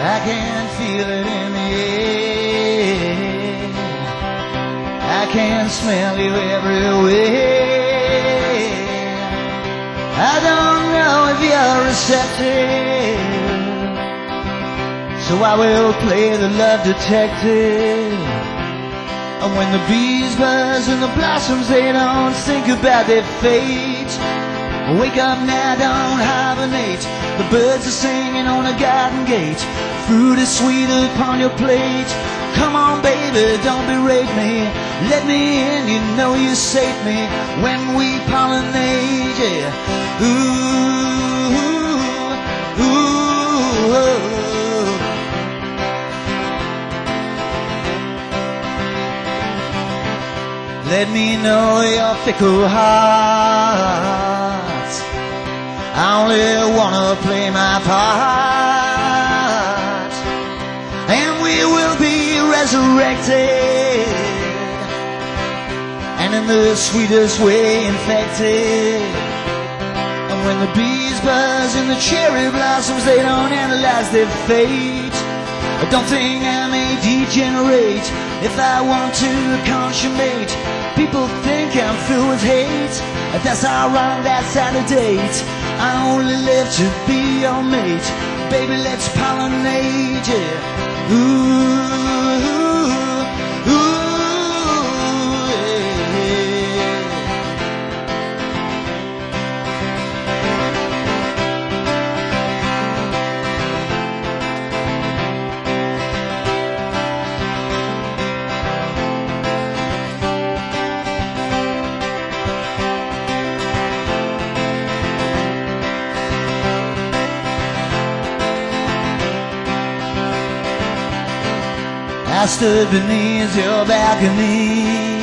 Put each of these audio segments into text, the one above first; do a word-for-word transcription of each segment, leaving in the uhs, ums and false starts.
I can feel it in the air. I can smell you everywhere. I don't know if you're receptive, so I will play the love detective. And when the bees buzz and the blossoms, they don't think about their fate. Wake up now, don't hibernate. The birds are singing on a garden gate. Fruit is sweet upon your plate. Come on, baby, don't berate me. Let me in, you know you save me when we pollinate, yeah. Ooh, ooh, ooh. Let me know your fickle heart. I only wanna play my part, and we will be resurrected, and in the sweetest way infected. And when the bees buzz and the cherry blossoms, they don't analyze their fate. I don't think I may degenerate if I want to consummate. People think I'm filled with hate. That's how wrong, that's out of date. I only live to be your mate. Baby, let's pollinate, yeah. Ooh, ooh, yeah. I stood beneath your balcony.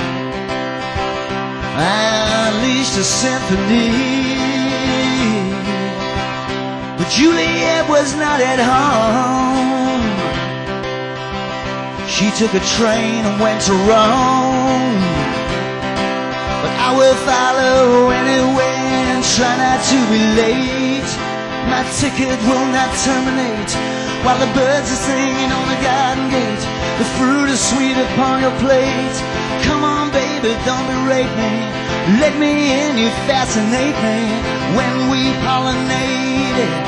I unleashed a symphony, but Juliet was not at home. She took a train and went to Rome. But I will follow anyway and try not to be late. My ticket will not terminate while the birds are singing on the garden gate. The fruit is sweet upon your plate. Come on, baby, don't berate me. Let me in, you fascinate me when we pollinate it.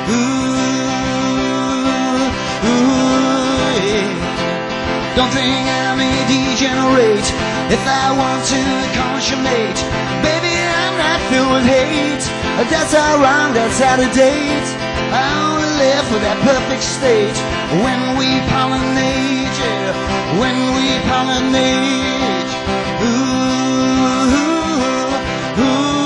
Ooh, ooh, yeah. Don't think I may degenerate if I want to consummate. Baby, I'm not filled with hate. That's all wrong, that's out of date. I only live for that perfect state when we pollinate, yeah. When we pollinate. Ooh, ooh,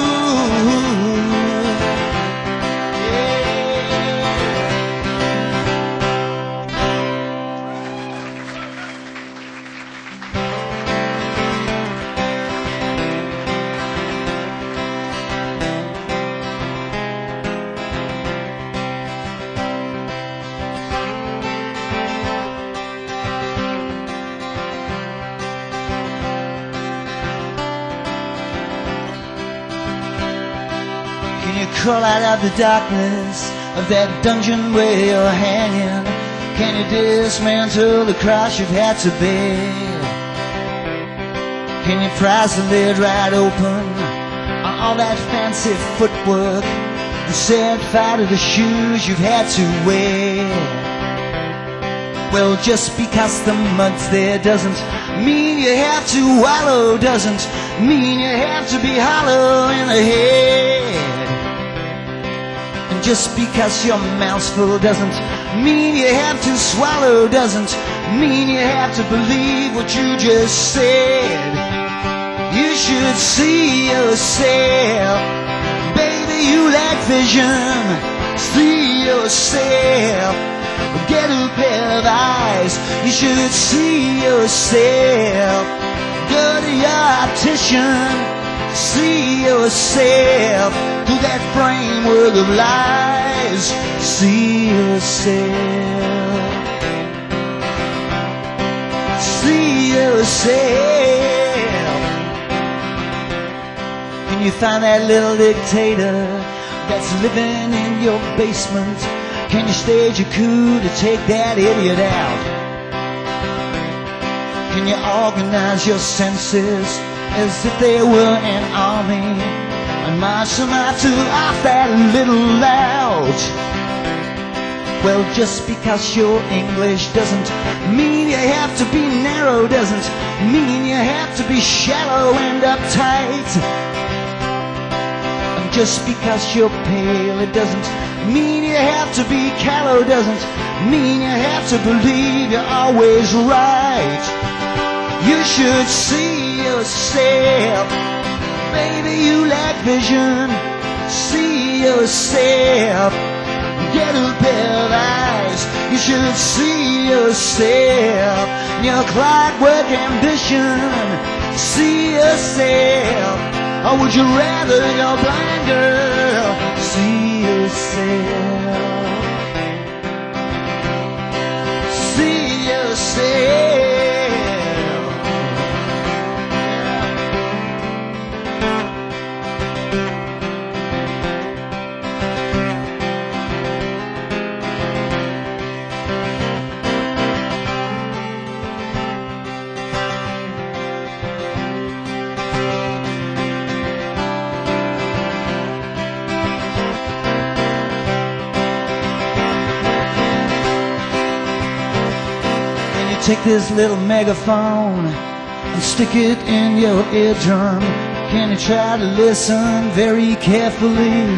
crawl out of the darkness of that dungeon where you're hanging? Can you dismantle the cross you've had to bear? Can you prise the lid right open on all that fancy footwork and set fire to the shoes you've had to wear? Well, just because the mud's there doesn't mean you have to wallow, doesn't mean you have to be hollow in the head. Just because your mouth's full doesn't mean you have to swallow, doesn't mean you have to believe what you just said. You should see yourself, baby, you lack vision. See yourself, get a pair of eyes. You should see yourself, go to your optician. See yourself through that framework of lies. See yourself. See yourself. Can you find that little dictator that's living in your basement? Can you stage a coup to take that idiot out? Can you organize your senses as if they were an army and march them out to off that little loud? Well, just because you're English doesn't mean you have to be narrow, doesn't mean you have to be shallow and uptight. And just because you're pale, it doesn't mean you have to be callow, doesn't mean you have to believe you're always right. You should see yourself, baby, you lack vision. See yourself, get a pair of eyes. You should see yourself, your clockwork ambition. See yourself, or would you rather go blind, girl? See yourself, see yourself. Take this little megaphone and stick it in your eardrum. Can you try to listen very carefully?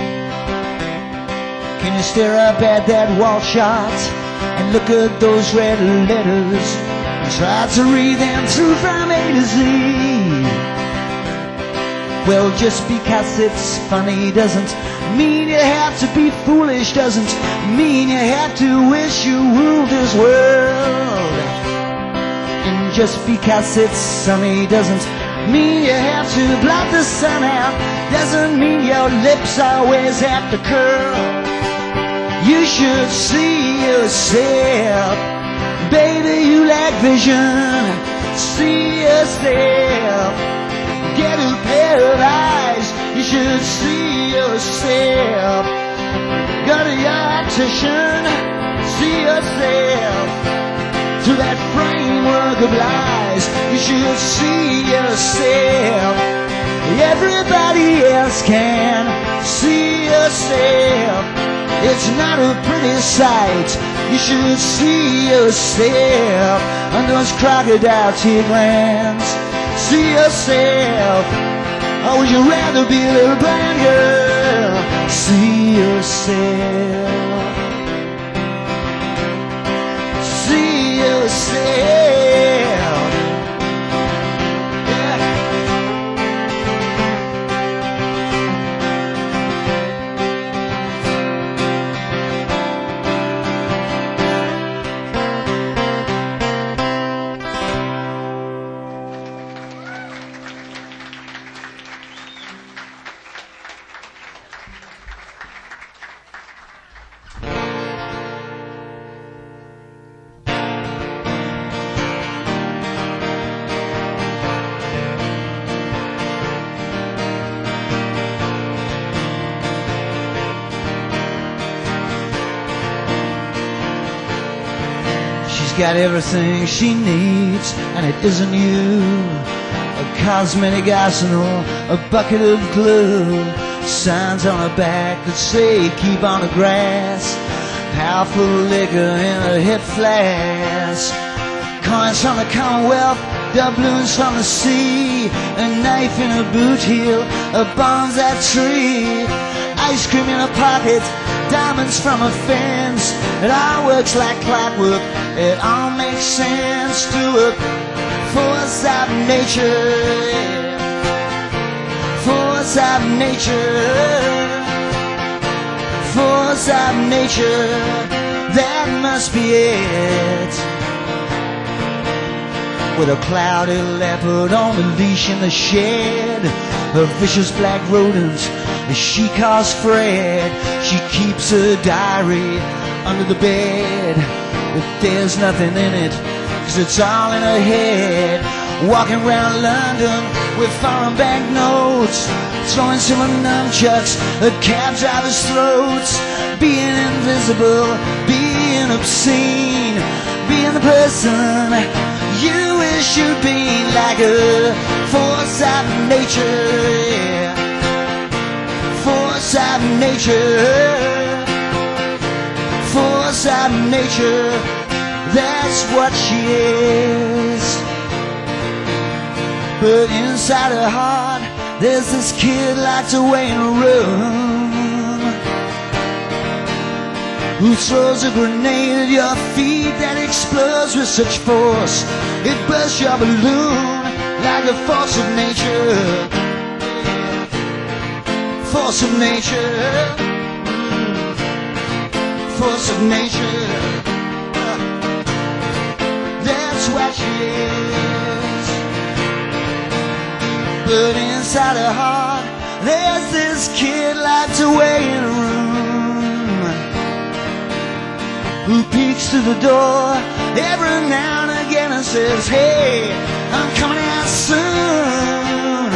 Can you stare up at that wall shot and look at those red letters and try to read them through from A to Z? Well, just because it's funny doesn't mean you have to be foolish, doesn't mean you have to wish you ruled this world. And just because it's sunny doesn't mean you have to blot the sun out, doesn't mean your lips always have to curl. You should see yourself, baby, you lack vision. See yourself, get a pair of eyes. You should see yourself, go to your optician. See yourself through that framework of lies. You should see yourself, everybody else can see yourself. It's not a pretty sight. You should see yourself under those crocodile tear glands. See yourself, or would you rather be a little blind girl? See yourself, see yourself. Got everything she needs, and it isn't you. A cosmetic arsenal, a bucket of glue, signs on her back that say keep on the grass, powerful liquor in a hip flask, coins from the Commonwealth, doubloons from the sea, a knife in a boot heel, a bonsai tree, ice cream in her pocket, diamonds from a fence. It all works like clockwork, it all makes sense to a force of nature, force of nature, force of nature, that must be it. With a cloudy leopard on the leash in the shed, a vicious black rodent she calls Fred. She keeps her diary under the bed, but there's nothing in it, 'cause it's all in her head. walking around London with foreign banknotes, throwing silver nunchucks at cab drivers' throats, being invisible, being obscene, being the person you wish you'd be, like a force out of nature, yeah. Force out of nature, force out of nature, that's what she is. But inside her heart, there's this kid locked away in a room, who throws a grenade at your feet that explodes with such force it bursts your balloon, like a force of nature, force of nature, force of nature, that's what she is. But inside her heart, there's this kid locked away in a room, who peeks through the door every now and again and says, hey, I'm coming out soon.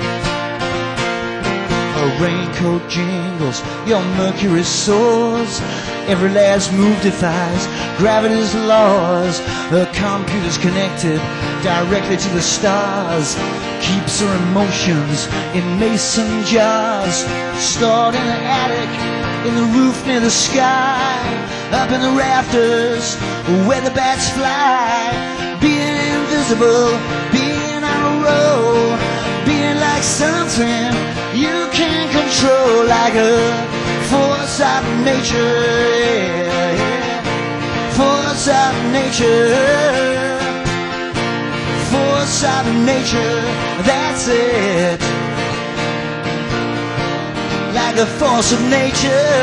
Her raincoat jingles, your mercury soars, every last move defies gravity's laws. Her computer's connected directly to the stars, keeps her emotions in mason jars, stored in the attic, in the roof near the sky, up in the rafters where the bats fly, being invisible, being on a roll, being like something you can't control, like a force out of nature, yeah, yeah. Force out of nature, force out of nature, that's it. Like a force of nature,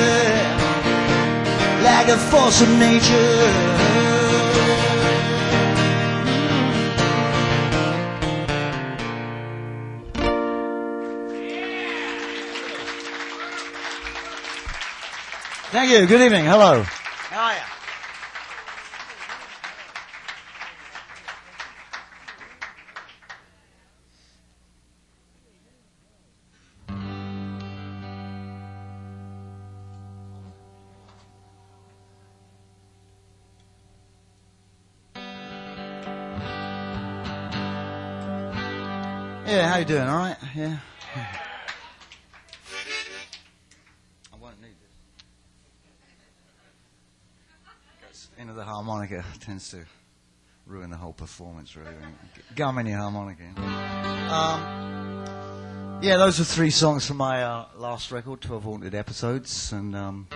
like a force of nature. Thank you. Good evening. Hello. How are you? Yeah, how you doing? All right? Yeah. I won't need this. Into the harmonica tends to ruin the whole performance, really. Gum in your harmonica. Um, yeah, those are three songs from my uh, last record, twelve Haunted Episodes, and um,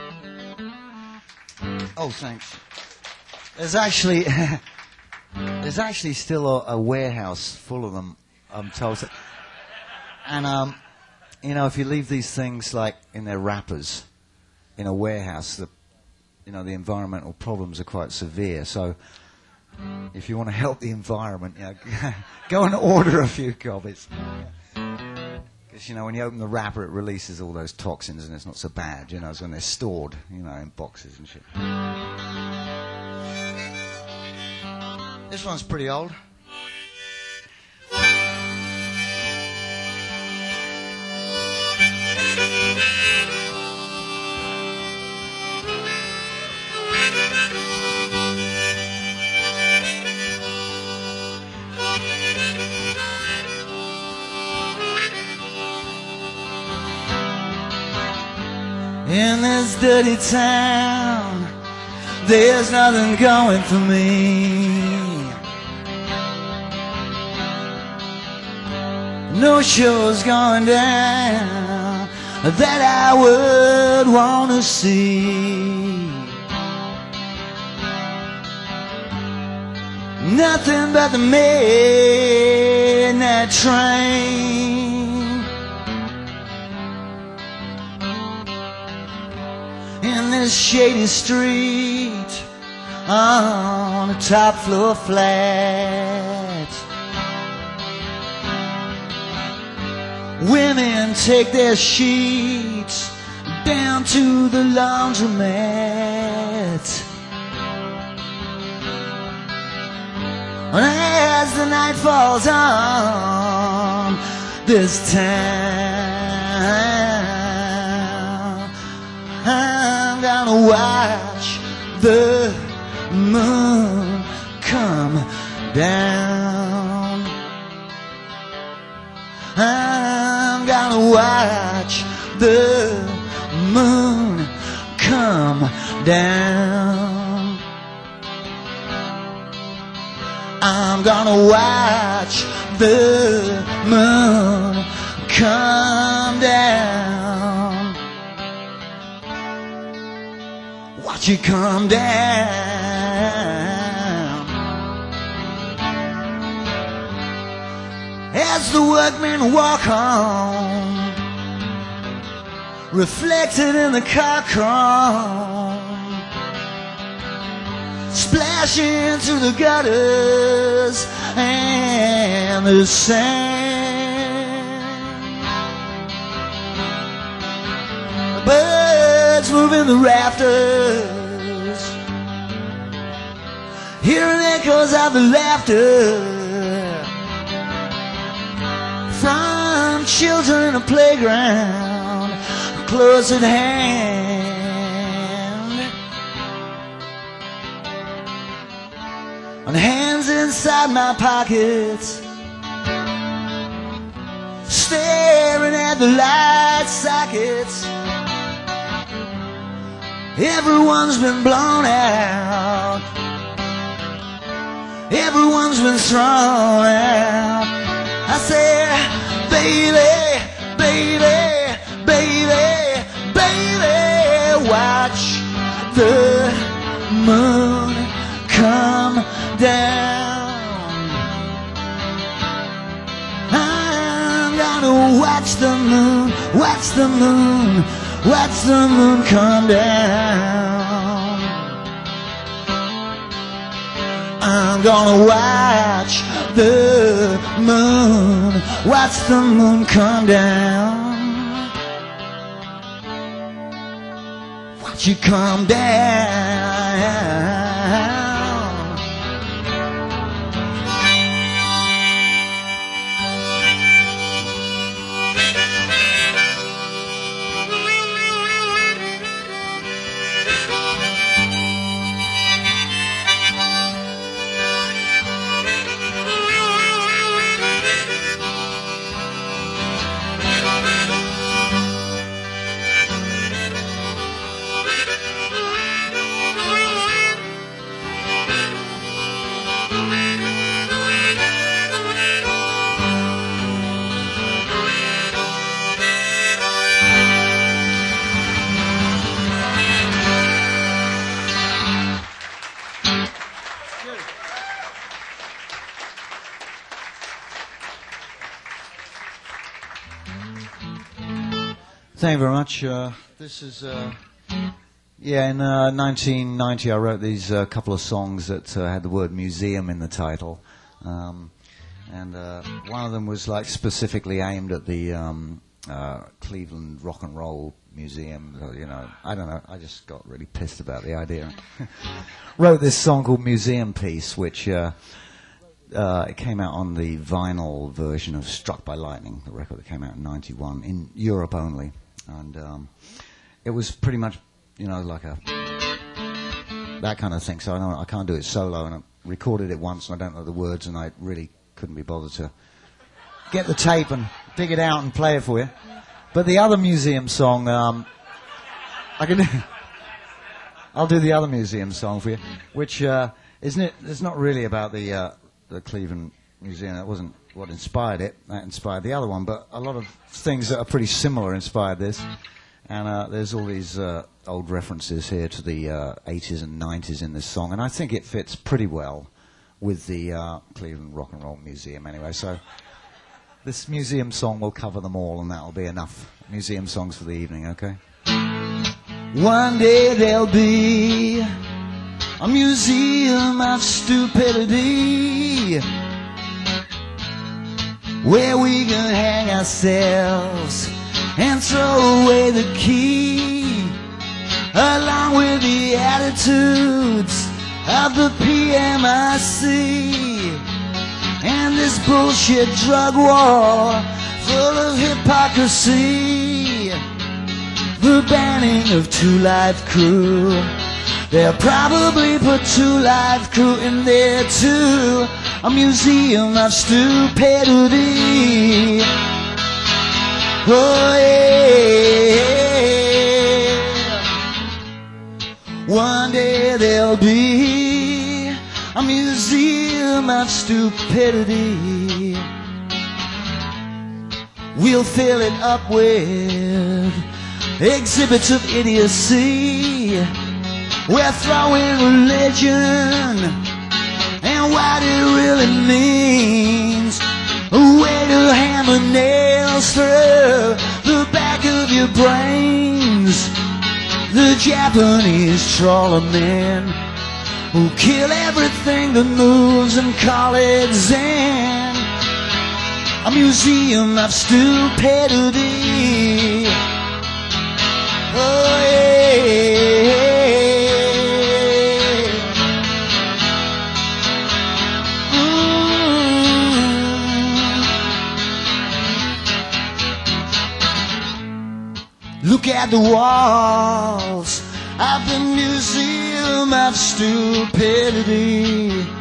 oh, thanks. There's actually there's actually still a, a warehouse full of them, I'm told. And um, you know, if you leave these things like in their wrappers in a warehouse, the you know the environmental problems are quite severe. So if you want to help the environment, you know, go and order a few copies. Because you know, when you open the wrapper, it releases all those toxins, and it's not so bad. You know, it's when they're stored, you know, in boxes and shit. This one's pretty old. In this dirty town, there's nothing going for me. No show's going down that I would want to see. Nothing but the midnight train. In this shady street on a top floor flat, women take their sheets down to the laundromat. And as the night falls on this town, I'm gonna watch the moon come down. I'm gonna watch the moon come down. I'm gonna watch the moon come down. Watch it come down. As the workmen walk on, reflected in the car chrome, splashing into the gutters and the sand. The birds move in the rafters, hearing echoes of the laughter from children in a playground close at hand. And hands inside my pockets, staring at the light sockets. Everyone's been blown out, everyone's been thrown out. I said, baby, baby, baby, baby, watch the moon come down. I'm gonna watch the moon, watch the moon, watch the moon come down. I'm gonna watch the moon, watch the moon come down. Watch it come down. Thank you very much. Uh, this is, uh, yeah, in uh, nineteen ninety I wrote these uh, couple of songs that uh, had the word museum in the title. Um, and uh, one of them was like specifically aimed at the um, uh, Cleveland Rock and Roll Museum. Uh, you know, I don't know, I just got really pissed about the idea. Wrote this song called Museum Piece, which uh, uh, it came out on the vinyl version of Struck by Lightning, the record that came out in ninety-one, in Europe only. And um, it was pretty much, you know, like a that kind of thing. So I know I can't do it solo, and I recorded it once, and I don't know the words, and I really couldn't be bothered to get the tape and dig it out and play it for you. But the other museum song, um, I can, I'll do the other museum song for you, which uh, isn't it? It's not really about the uh, the Cleveland Museum. That wasn't what inspired it. That inspired the other one, but a lot of things that are pretty similar inspired this. And uh, there's all these uh, old references here to the uh, eighties and nineties in this song, and I think it fits pretty well with the uh, Cleveland Rock and Roll Museum anyway. So this museum song will cover them all, and that'll be enough museum songs for the evening, okay? One day there'll be a museum of stupidity, where we can hang ourselves and throw away the key, along with the attitudes of the P M I C. and this bullshit drug war full of hypocrisy. The banning of Two Live Crew, they'll probably put Two Live Crew in there too. A museum of stupidity. Oh yeah. One day there'll be a museum of stupidity. We'll fill it up with exhibits of idiocy. We're throwing religion and what it really means. A way to hammer nails through the back of your brains. The Japanese trawler men who kill everything that moves and call it Zen. A museum of stupidity. Oh yeah. Look at the walls of the Museum of Stupidity.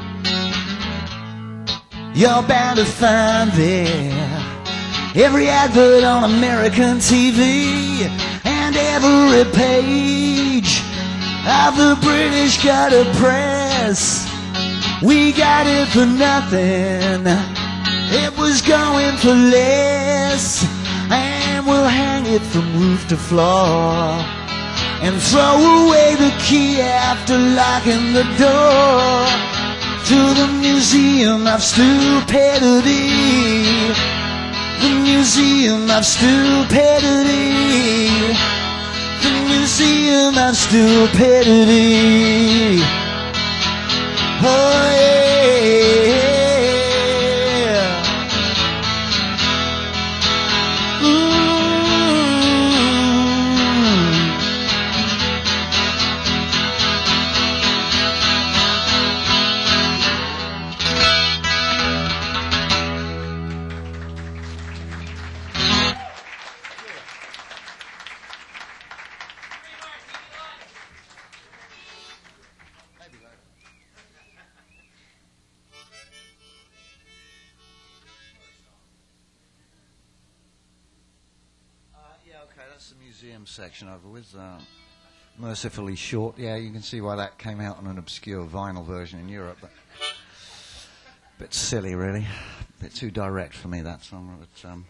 You're bound to find there every advert on American T V and every page of the British gutter press. We got it for nothing, it was going for less. And we'll hang it from roof to floor and throw away the key after locking the door to the Museum of Stupidity. The Museum of Stupidity. The Museum of Stupidity. Oh yeah. Section over with, uh, mercifully short. Yeah, you can see why that came out on an obscure vinyl version in Europe, but a bit silly, really. A bit too direct for me, that song. But, um,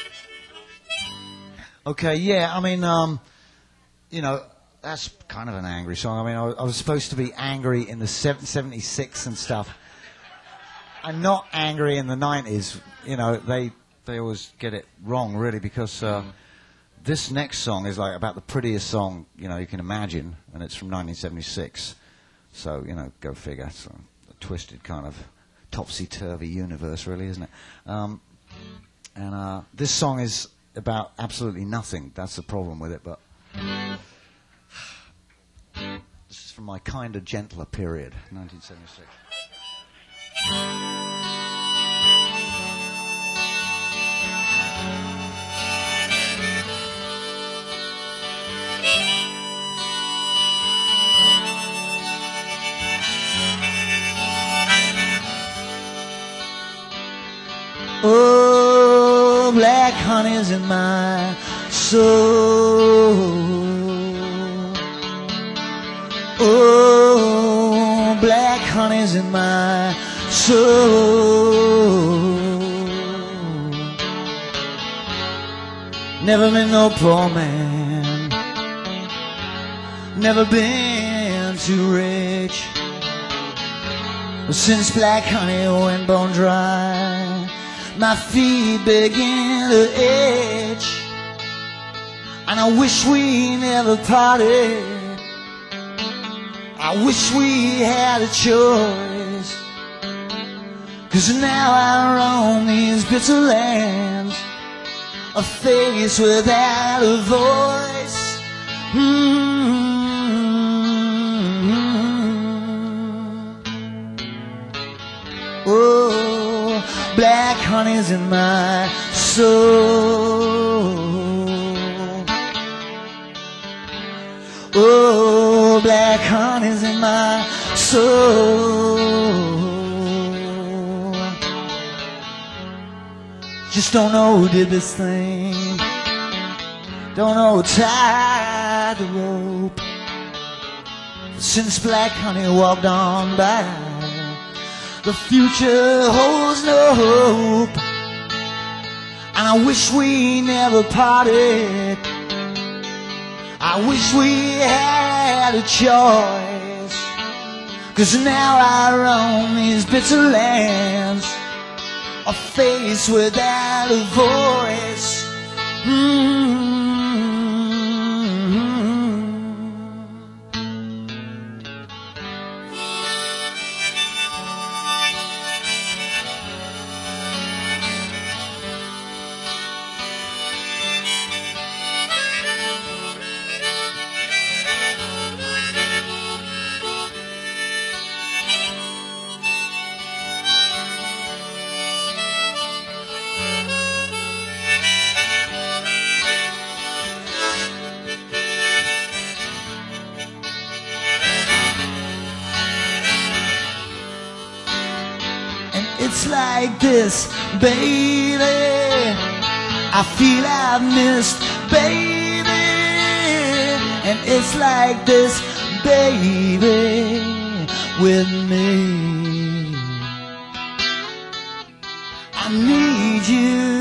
okay, yeah, I mean, um, you know, that's kind of an angry song. I mean, I, I was supposed to be angry in the seventy-six and stuff. I'm not angry in the nineties. You know, they they always get it wrong, really, because uh, mm. this next song is like about the prettiest song, you know, you can imagine, and it's from nineteen seventy-six. So, you know, go figure. It's a twisted kind of topsy-turvy universe, really, isn't it? Um, and uh, this song is about absolutely nothing. That's the problem with it, but this is from my kinder, gentler period, nineteen seventy-six. Oh, black honey's in my soul. Oh, black honey's in my soul. Never been no poor man, never been too rich. But since black honey went bone dry, my feet begin to itch, and I wish we never parted. I wish we had a choice, 'cause now I roam these bitter lands, a face without a voice. Mm-hmm. Oh, honey's in my soul. Oh, black honey's in my soul. Just don't know who did this thing. Don't know who tied the rope. Since black honey walked on by, the future holds no hope. And I wish we never parted. I wish we had a choice. 'Cause now I roam these bitter lands, a face without a voice. Mm-hmm. It's like this, baby, I feel I've missed, baby. And it's like this, baby, with me. I need you.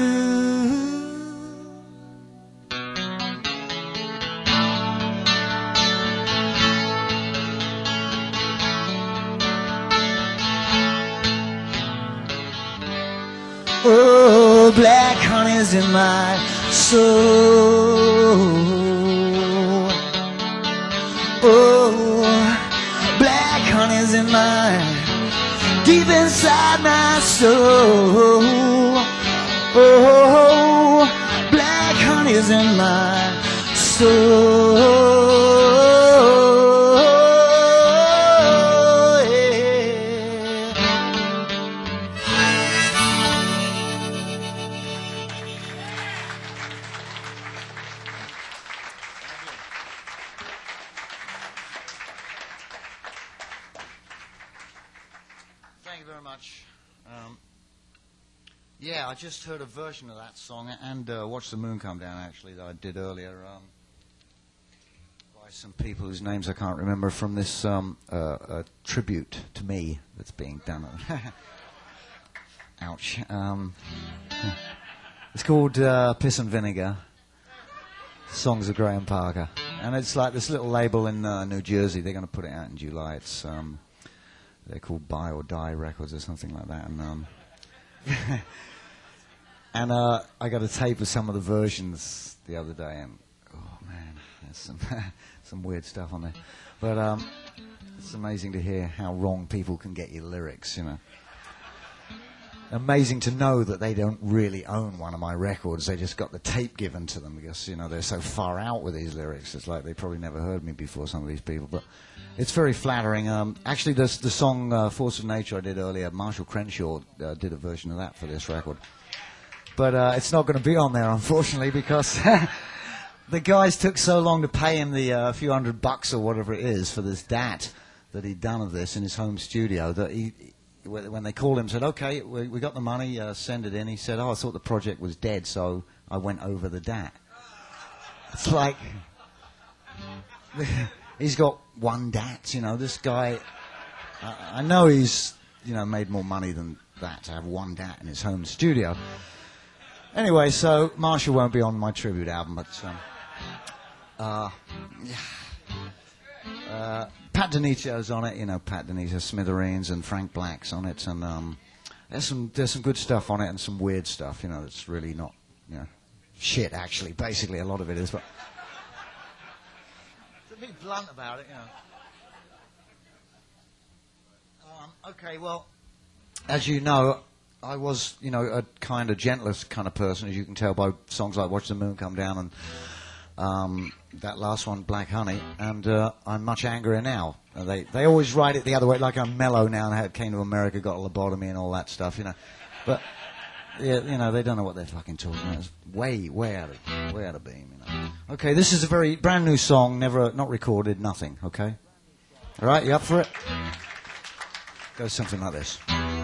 Oh, black honey's in my soul. Oh, black honey's in my, deep inside my soul. Oh, black honey's in my soul. Thank you very much. Um, yeah, I just heard a version of that song and uh, Watch the Moon Come Down, actually, that I did earlier um, by some people whose names I can't remember, from this um, uh, uh, tribute to me that's being done. Ouch. Um, it's called uh, Piss and Vinegar, Songs of Graham Parker. And it's like this little label in uh, New Jersey. They're going to put it out in July. It's... Um, They're called Buy or Die Records or something like that. And um, and uh, I got a tape of some of the versions the other day, and oh man, there's some some weird stuff on there. But um, it's amazing to hear how wrong people can get your lyrics, you know. Amazing to know that they don't really own one of my records. They just got the tape given to them because, you know, they're so far out with these lyrics. It's like they probably never heard me before, some of these people. But it's very flattering. Um, actually, the, the song uh, Force of Nature I did earlier, Marshall Crenshaw uh, did a version of that for this record. But uh, it's not going to be on there, unfortunately, because the guys took so long to pay him the uh, few hundred bucks or whatever it is for this D A T that he'd done of this in his home studio that he... When they called him, said, okay, we, we got the money, uh, send it in. He said, oh, I thought the project was dead, so I went over the D A T. It's like, he's got one D A T, you know, this guy, I, I know he's, you know, made more money than that to have one D A T in his home studio. Anyway, so Marshall won't be on my tribute album, but, um, uh, yeah. Uh, Pat Deniccio's on it, you know, Pat Deniccio, Smithereens, and Frank Black's on it, and um, there's some there's some good stuff on it and some weird stuff, you know, that's really not, you know, shit, actually, basically, a lot of it is, but to be blunt about it, you know. Um, okay, well, as you know, I was, you know, a kind of gentlest kind of person, as you can tell by songs like Watch the Moon Come Down and Um, that last one, Black Honey, and uh, I'm much angrier now. Uh, they they always write it the other way, like I'm mellow now and I came to America, got a lobotomy and all that stuff, you know. But Yeah, you know, they don't know what they're fucking talking about. It's way, way out of, way out of beam, you know. Okay, this is a very brand new song, never, not recorded, nothing, okay? All right, you up for it? Goes something like this.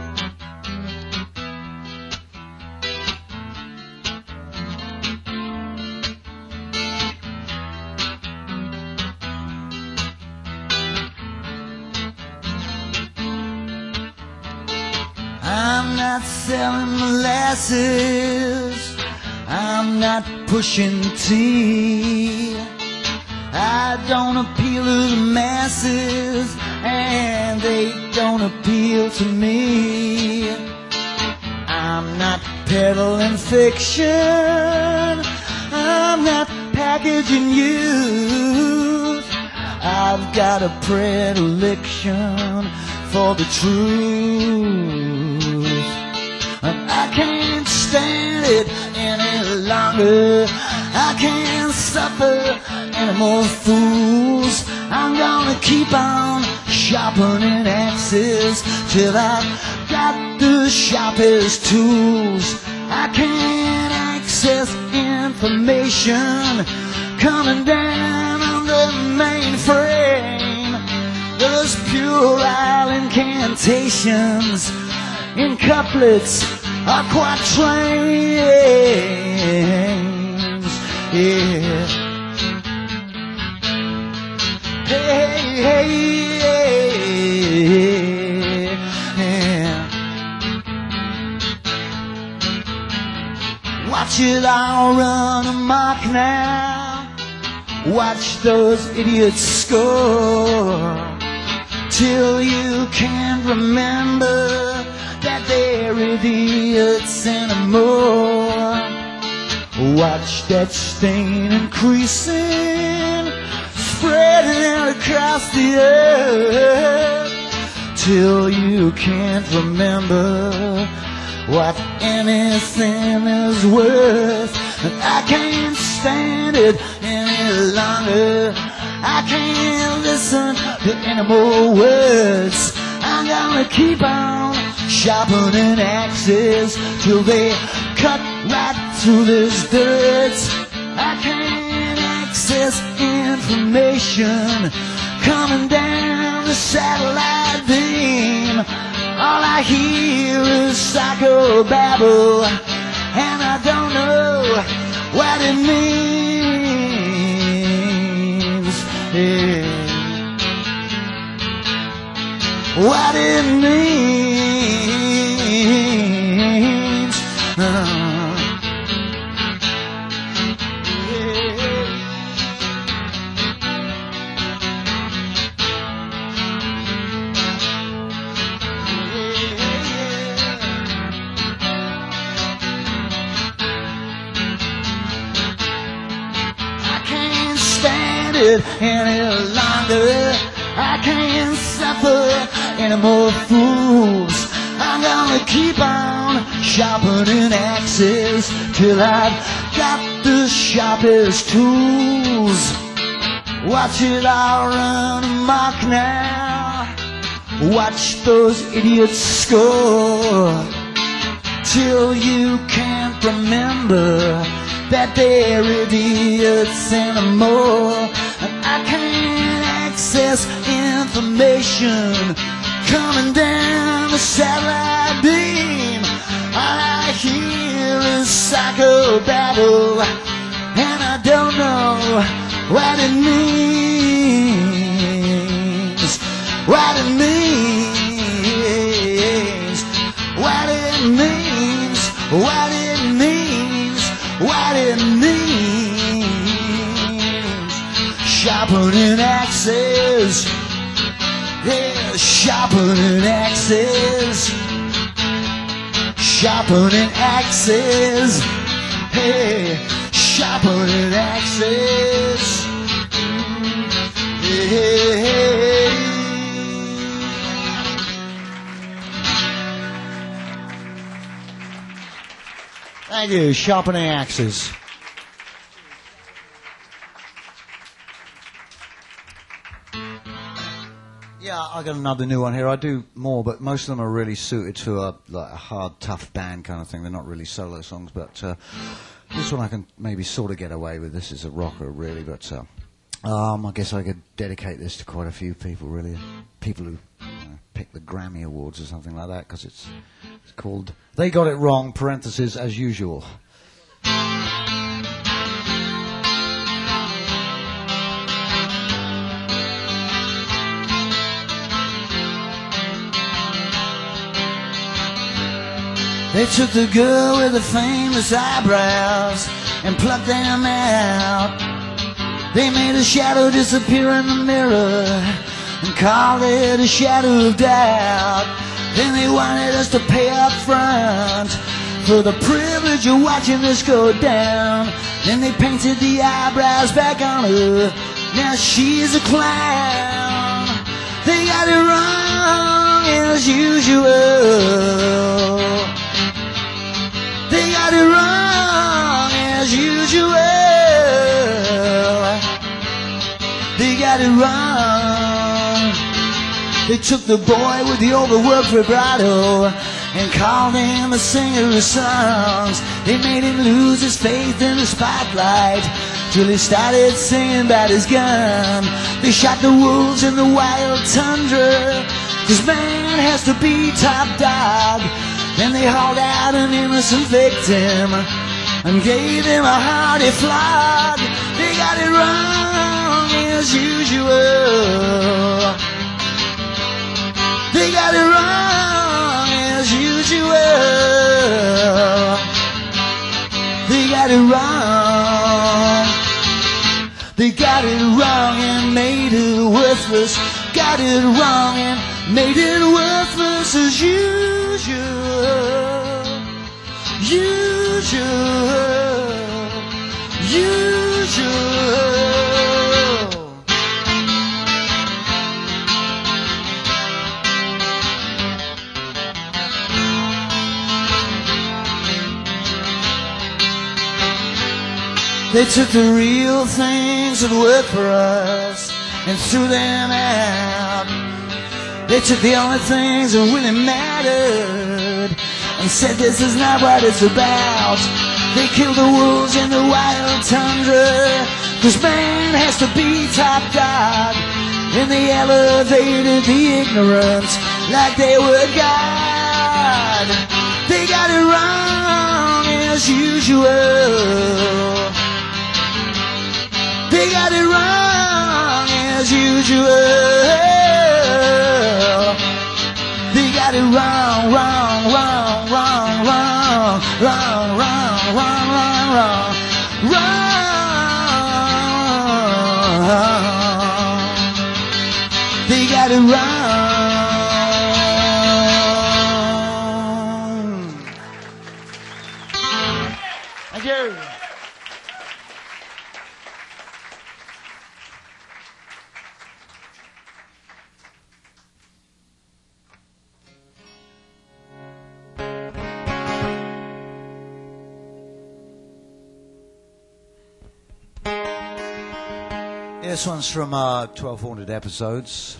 I'm not selling molasses, I'm not pushing tea. I don't appeal to the masses, and they don't appeal to me. I'm not peddling fiction, I'm not packaging youth. I've got a predilection for the truth. And I can't stand it any longer, I can't suffer any more fools. I'm gonna keep on sharpening axes till I've got the sharpest tools. I can't access information coming down on the mainframe. Those puerile incantations in couplets are quatrains. Yeah. Hey, hey, hey, yeah. Watch it all run amok now. Watch those idiots score till you can't remember that they're idiots anymore. Watch that stain increasing, spreading out across the earth till you can't remember what anything is worth. And I can't stand it any longer, I can't listen to any more words. I'm gonna keep on sharpening axes till they cut right through this dirt. I can't access information coming down the satellite beam. All I hear is psychobabble, and I don't know what it means. Yeah. What it means. Uh, it any longer, I can't suffer any more fools. I'm gonna keep on sharpening axes till I've got the sharpest tools. Watch it all run amok now, watch those idiots score till you can't remember that they're idiots anymore. And I can't access information coming down the satellite beam. All I hear is psychobabble, and I don't know what it means. What it means. What it means. What it means. What it means. Sharpening axes, yeah, sharpening axes, sharpening axes, hey, sharpening axes, hey. Thank you, sharpening axes. Yeah, I got another new one here. I do more, but most of them are really suited to a like a hard, tough band kind of thing. They're not really solo songs, but uh, this one I can maybe sort of get away with. This is a rocker, really, but uh, um, I guess I could dedicate this to quite a few people, really. People who you know, pick the Grammy Awards or something like that, because it's, it's called They Got It Wrong, parentheses, as usual. They took the girl with the famous eyebrows and plucked them out. They made a shadow disappear in the mirror and called it a shadow of doubt. Then they wanted us to pay up front for the privilege of watching this go down. Then they painted the eyebrows back on her. Now she's a clown. They got it wrong as usual. They got it wrong as usual. They got it wrong. They took the boy with the overworked vibrato and called him a singer of songs. They made him lose his faith in the spotlight till he started singing about his gun. They shot the wolves in the wild tundra, 'cause man has to be top dog. Then they hauled out an innocent victim and gave him a hearty flog. They got it wrong as usual. They got it wrong as usual. They got it wrong. They got it wrong and made it worthless. Got it wrong and made it worthless as usual. Usual. Usual. They took the real things that work for us and threw them out. They took the only things that really mattered and said this is not what it's about. They killed the wolves in the wild tundra, 'cause man has to be top dog. And they elevated the ignorant like they were God. They got it wrong as usual. They got it wrong as usual. They got it wrong, wrong, wrong, wrong, wrong, wrong, wrong, wrong, wrong, wrong, wrong. They got it wrong. Thank you. This one's from uh, twelve Haunted Episodes,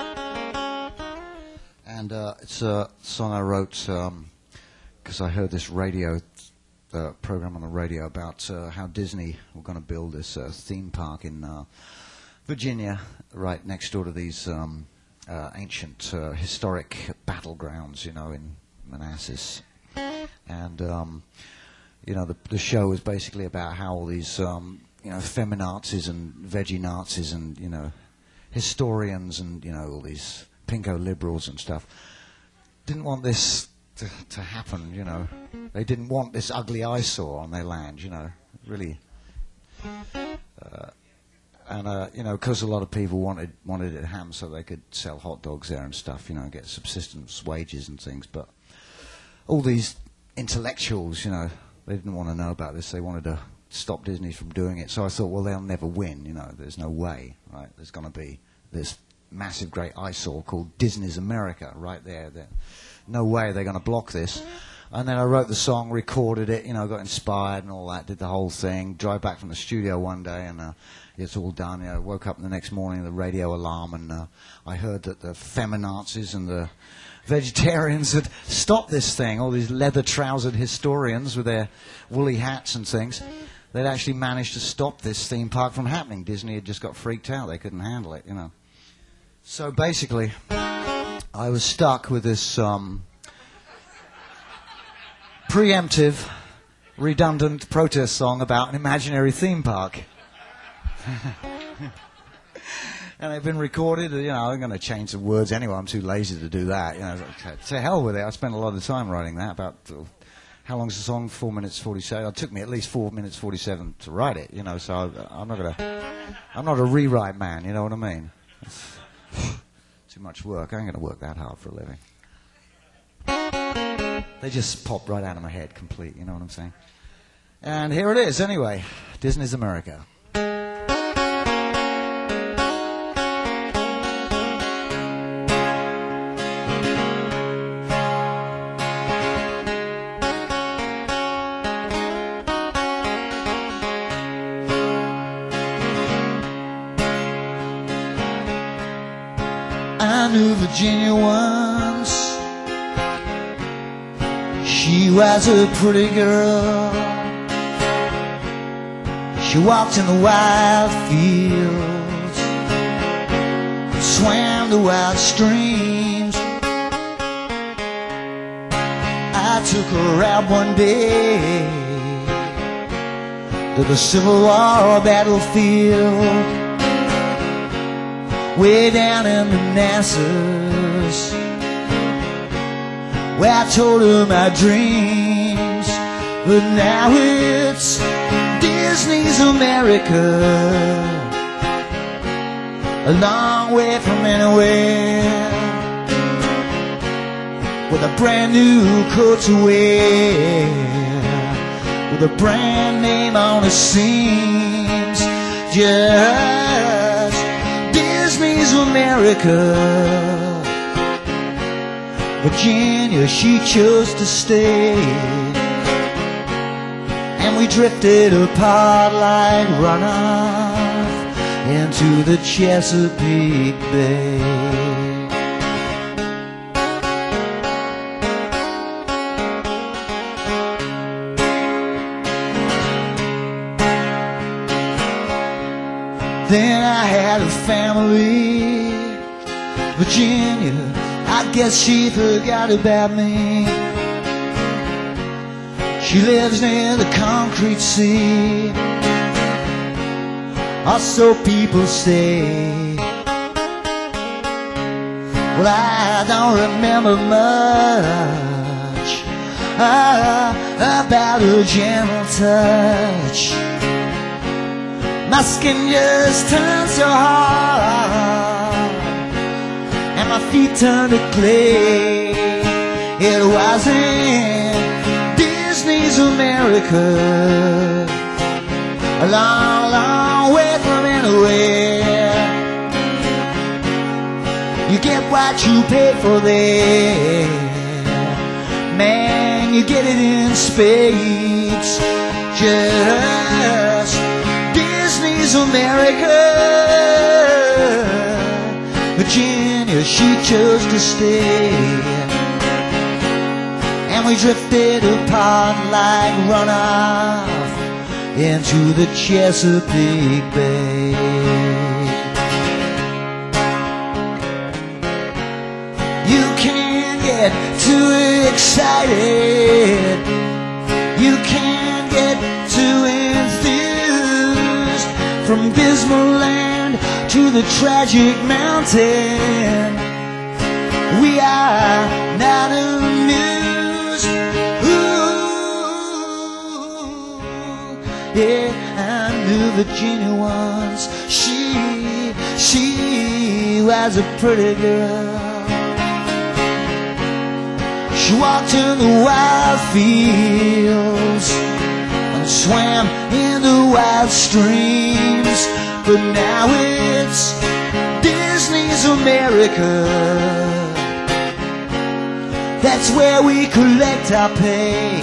and uh, it's a song I wrote because um, I heard this radio uh, program on the radio about uh, how Disney were going to build this uh, theme park in uh, Virginia, right next door to these um, uh, ancient uh, historic battlegrounds, you know, in Manassas. And um, you know, the, the show was basically about how all these um, you know, feminazis and veggie Nazis and, you know, historians and, you know, all these pinko liberals and stuff didn't want this to, to happen, you know. They didn't want this ugly eyesore on their land, you know, really. Uh, and, uh, you know, because a lot of people wanted wanted it ham so they could sell hot dogs there and stuff, you know, get subsistence wages and things. But all these intellectuals, you know, they didn't want to know about this. They wanted to stop Disney from doing it. So I thought, well, they'll never win, you know, there's no way, right? There's going to be this massive great eyesore called Disney's America right there. They're, no way they're going to block this. And then I wrote the song, recorded it, you know, got inspired and all that, did the whole thing. Drive back from the studio one day and uh, it's all done. You know, woke up the next morning, the radio alarm, and uh, I heard that the feminazis and the vegetarians had stopped this thing. All these leather-trousered historians with their woolly hats and things. They'd actually managed to stop this theme park from happening. Disney had just got freaked out. They couldn't handle it, you know. So basically, I was stuck with this um, preemptive, redundant protest song about an imaginary theme park. And they've been recorded. You know, I'm going to change the words anyway. I'm too lazy to do that. You know, to hell with it. I spent a lot of time writing that. About uh, how long's the song? Four minutes forty-seven. It took me at least four minutes forty-seven to write it. You know, so I, I'm not going to. I'm not a rewrite man. You know what I mean? It's too much work. I ain't going to work that hard for a living. They just pop right out of my head, complete. You know what I'm saying? And here it is. Anyway, Disney's America. I knew Virginia once. She was a pretty girl. She walked in the wild fields, swam the wild streams. I took her out one day to the Civil War battlefield, way down in Manassas, where I told her my dreams. But now it's Disney's America, a long way from anywhere, with a brand new coat to wear, with a brand name on the seams. Just Disney's America. Virginia, she chose to stay, and we drifted apart like runoff into the Chesapeake Bay. Then I had a family, Virginia, I guess she forgot about me. She lives near the concrete sea, or so people say. Well, I don't remember much uh, about her gentle touch. My skin just turned so hard, and my feet turned to clay. It wasn't Disney's America, a long, long way from anywhere. You get what you pay for there, man, you get it in spades. Just Disney's America. Virginia, she chose to stay, and we drifted apart like runoff into the Chesapeake Bay. You can't get too excited, you can't get too enthused, from Dismal Land to the tragic mountain. We are not amused. Ooh, yeah, I knew Virginia once. She, she was a pretty girl. She walked in the wild fields and swam in the wild streams. But now it's Disney's America, That's where we collect our pay,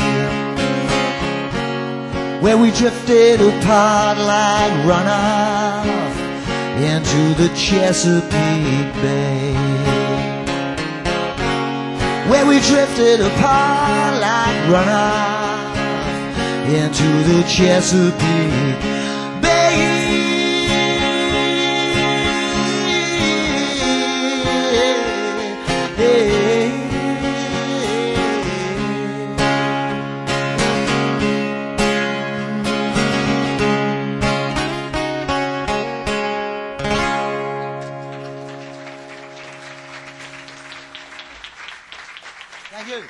where we drifted apart like runoff into the Chesapeake Bay, where we drifted apart like runoff into the Chesapeake Bay. Thank you.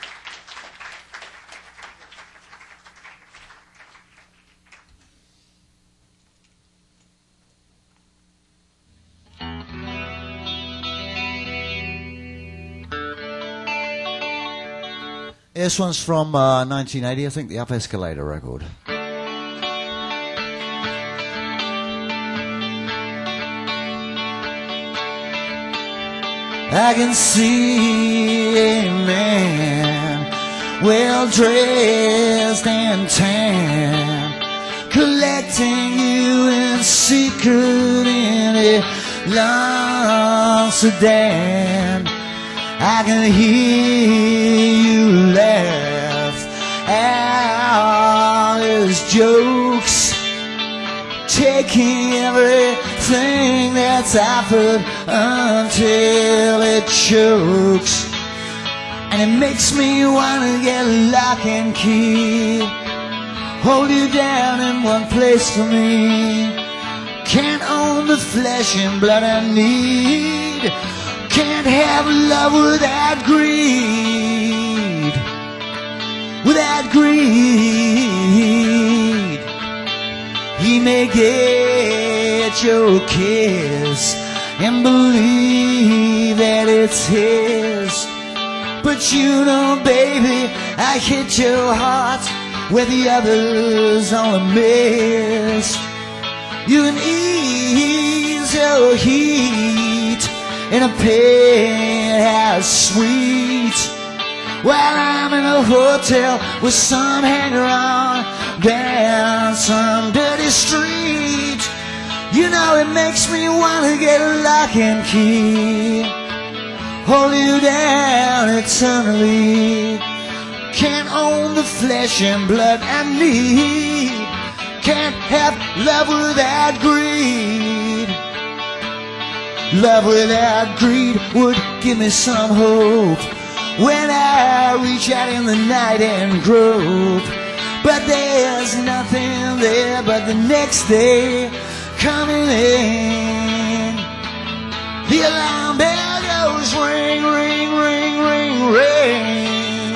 This one's from uh, nineteen eighty, I think, the Up Escalator record. I can see a man well dressed and tan, collecting you in secret in a long sedan. I can hear you laugh at all his jokes, taking everything that's offered until it chokes. And it makes me wanna get lock and key, hold you down in one place for me. Can't own the flesh and blood I need, can't have love without greed, without greed. He may get your kiss and believe that it's his, but you know, baby, I hit your heart where the others only miss. You can ease your heat in a penthouse suite, while I'm in a hotel with some hanger-on down some dirty street. You know, it makes me wanna get a lock and key, hold you down eternally. Can't own the flesh and blood I need, can't have love without greed. Love without greed would give me some hope when I reach out in the night and grope. But there's nothing there but the next day coming in. The alarm bell goes ring, ring, ring, ring, ring.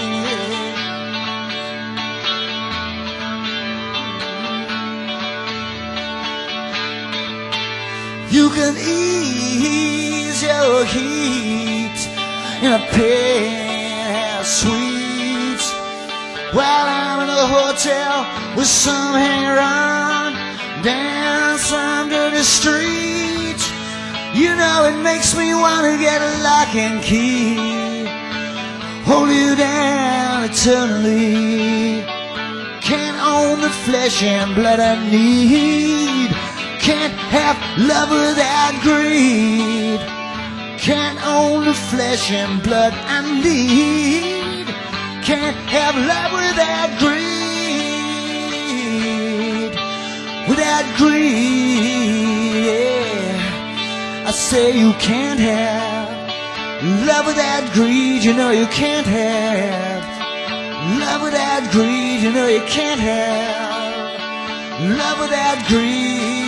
You can ease your heat in a penthouse suite, while I'm in a hotel with some hanger-on down some dirty street. You know, it makes me wanna get a lock and key, hold you down eternally. Can't own the flesh and blood I need, can't have love without greed. Can't own the flesh and blood I need, can't have love without greed, without greed, yeah. I say you can't have love without greed, you know you can't have love without greed, you know you can't have love without greed.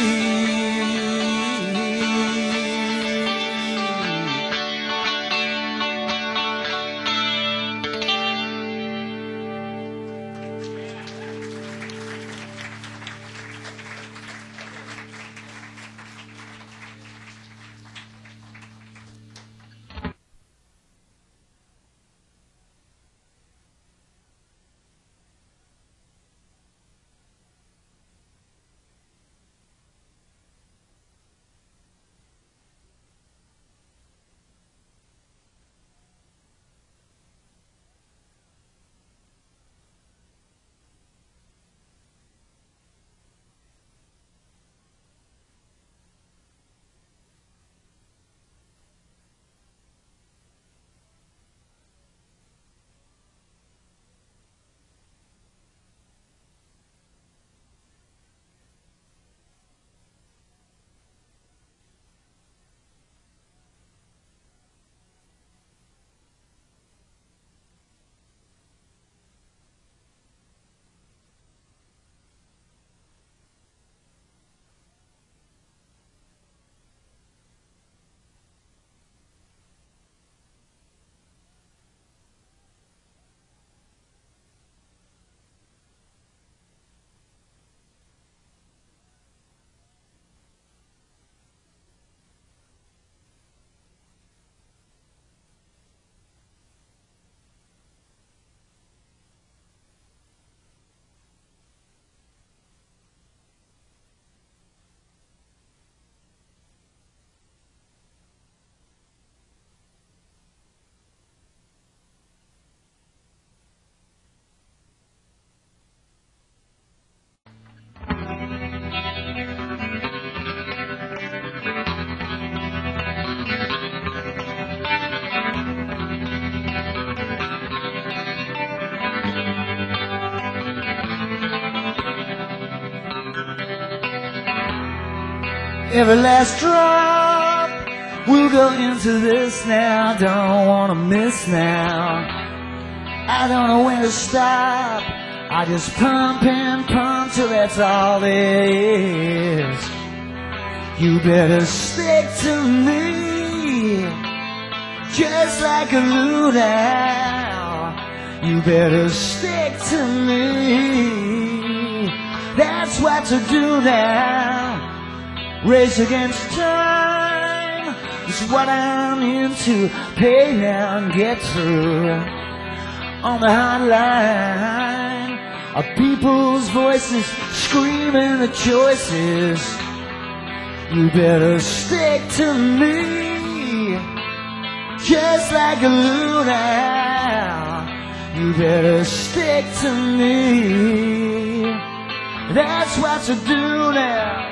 Every last drop will go into this now. Don't wanna miss now. I don't know when to stop. I just pump and pump till that's all there is. You better stick to me, just like a glue now. You better stick to me. That's what to do now. Race against time is what I'm into. Pay now and get through. On the hotline are people's voices screaming the choices. You better stick to me, just like a glue now. You better stick to me. That's what to do now.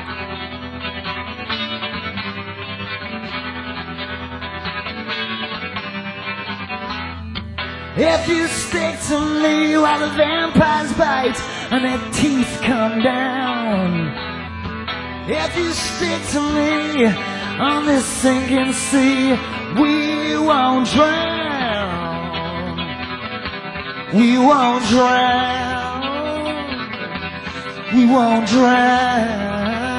If you stick to me while the vampires bite and their teeth come down. If you stick to me on this sinking sea, we won't drown. We won't drown. We won't drown.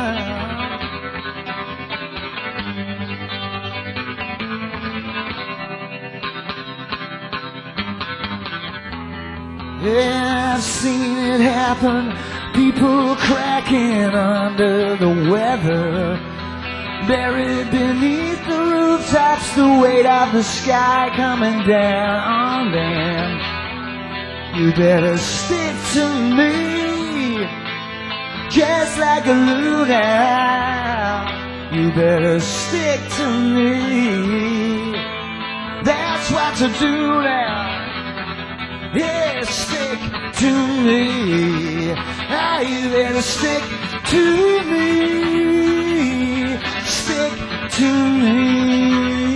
Yeah, I've seen it happen. People cracking under the weather, buried beneath the rooftops, the weight of the sky coming down on them. You better stick to me, just like a glue now. You better stick to me. That's what to do now. Yeah, stick to me. Ah, you better stick to me. Stick to me.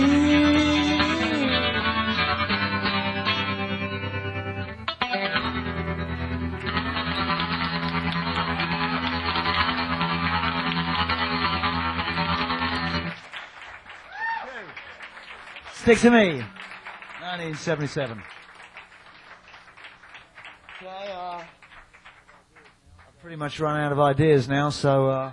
Stick to me. nineteen seventy-seven. Okay, uh, I've pretty much run out of ideas now, so uh,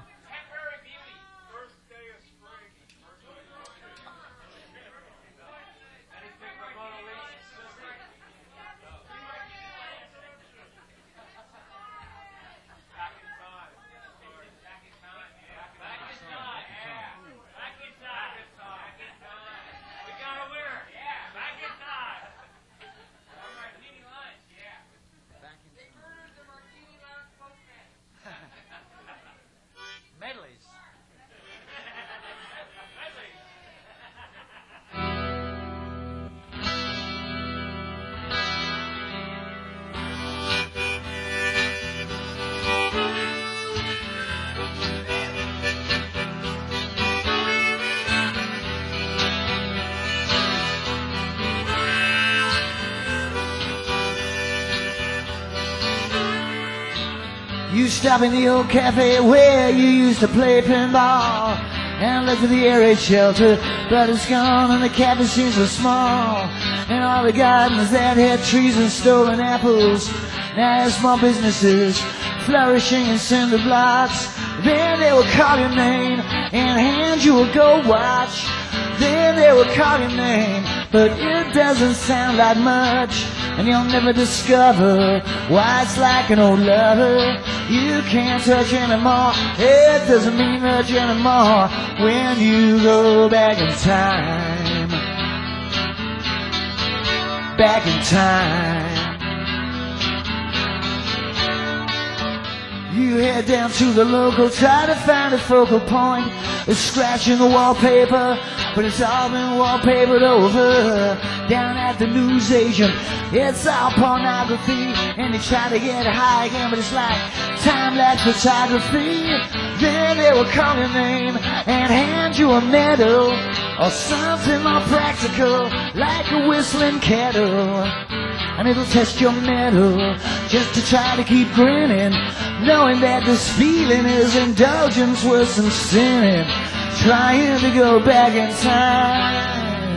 you stop in the old cafe where you used to play pinball and look at the air raid shelter, but it's gone and the cafe seems so small. And all the gardens that had trees and stolen apples now have small businesses flourishing in cinder blocks. Then they will call your name and hand you a gold watch. Then they will call your name, but it doesn't sound like much. And you'll never discover why it's like an old lover you can't touch anymore. It doesn't mean much anymore when you go back in time. Back in time. You head down to the local, try to find a focal point. It's scratching the wallpaper, but it's all been wallpapered over. Down at the newsagent, it's all pornography, and they try to get high again, but it's like time-lapse photography. Then they will call your name and hand you a medal, or something more practical, like a whistling kettle. And it'll test your metal, just to try to keep grinning. knowing that this feeling is indulgence worse than sinning, trying to go back in time.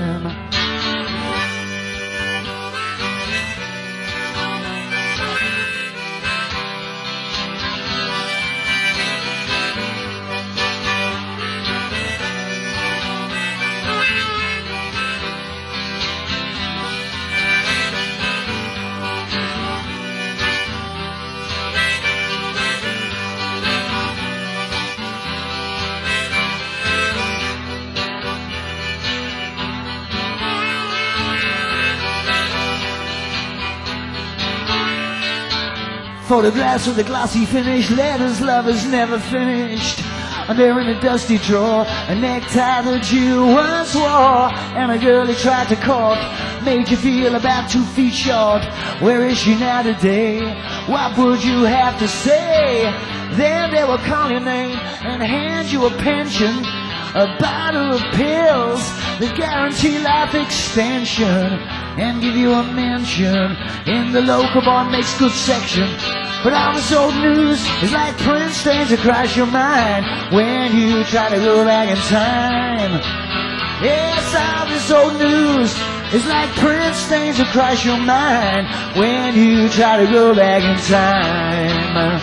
Photographs with a glossy finish, letters lovers never finished. And there in a dusty drawer, a necktie that you once wore, and a girl who tried to court, made you feel about two feet short. Where is she now today? What would you have to say? Then they will call your name and hand you a pension, a bottle of pills that guarantee life extension, and give you a mention in the local bar makes good section. But all this old news is like print stains across your mind when you try to go back in time. Yes, all this old news is like print stains across your mind when you try to go back in time.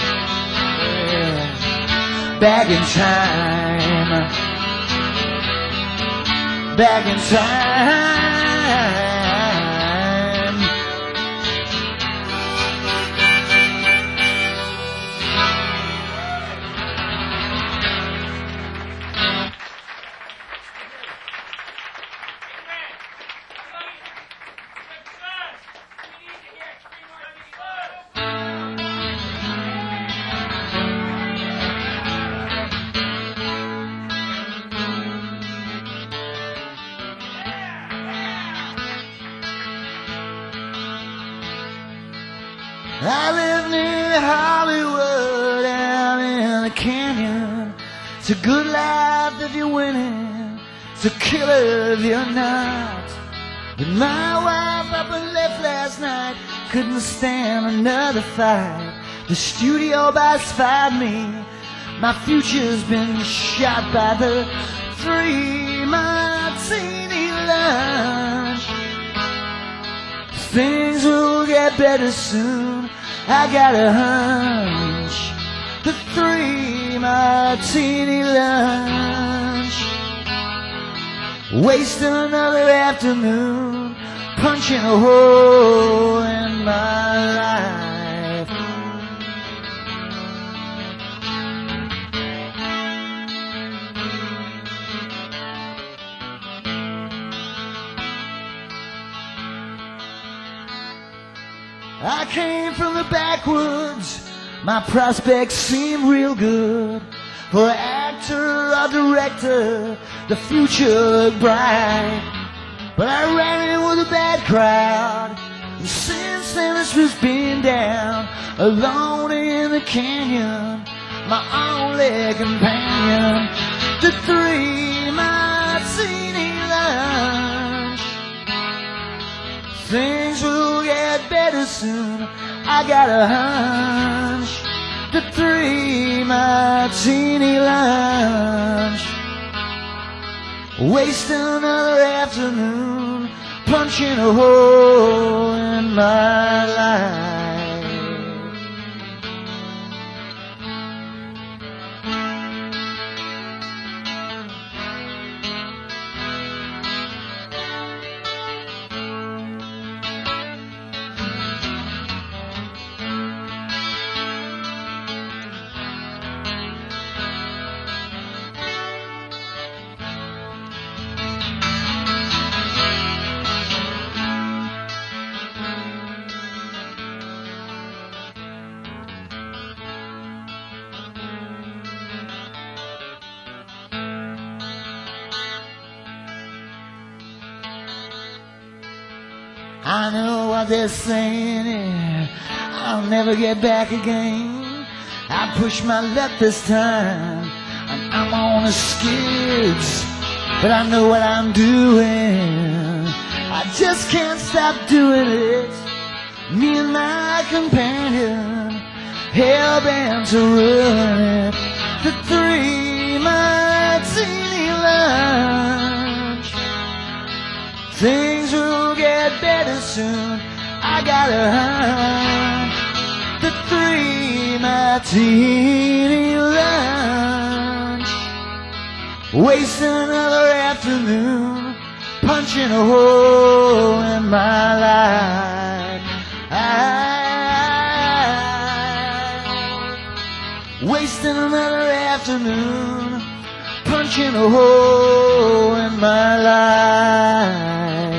Yeah. Back in time. Back in time. I live near Hollywood, out in the canyon. It's a good life if you're winning, it's a killer if you're not. But my wife up and left last night, couldn't stand another fight. The studio boss fired me, my future's been shot by the three martini lunch. Things will get better soon, I got a hunch. The three martini lunch, wasting another afternoon, punching a hole in my life. I came from the backwoods, my prospects seemed real good. For an actor or director, the future looked bright. But I ran in with a bad crowd, and since then it's just been down, alone in the canyon, my only companion. The three martini lunch, things will get better soon, I got a hunch. The three martini lunch, wasting another afternoon, punching a hole in my life. I know what they're saying, yeah, I'll never get back again. I pushed my luck this time, and I'm on the skids, but I know what I'm doing. I just can't stop doing it. Me and my companion, hell-bent to ruin it. The three martini lunch. Things will get better soon, I got a hunch. The three martini lunch. Wasting another afternoon, punching a hole in my life. I wasting another afternoon, punching a hole in my life.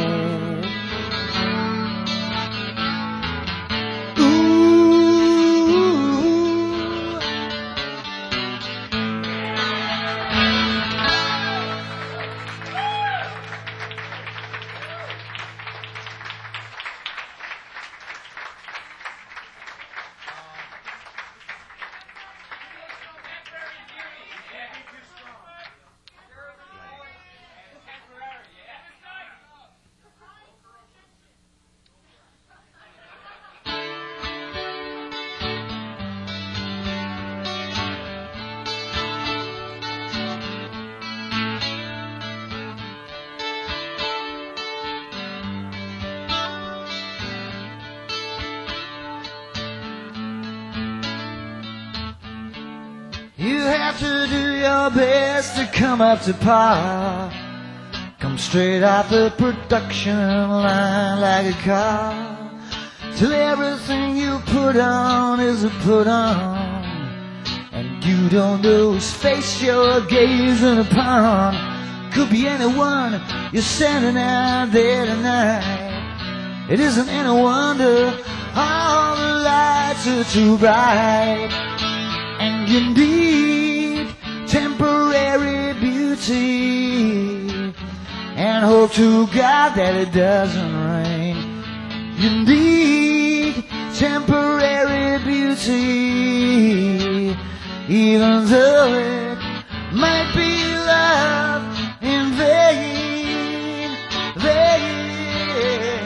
You have to do your best to come up to par. Come straight off the production line like a car, till everything you put on is a put on, and you don't know whose face you're gazing upon. Could be anyone you're sending out there tonight. It isn't any wonder all the lights are too bright. And you need temporary beauty, and hope to God that it doesn't rain. You need temporary beauty, even though it might be love in vain, vain,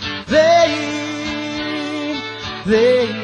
vain, vain.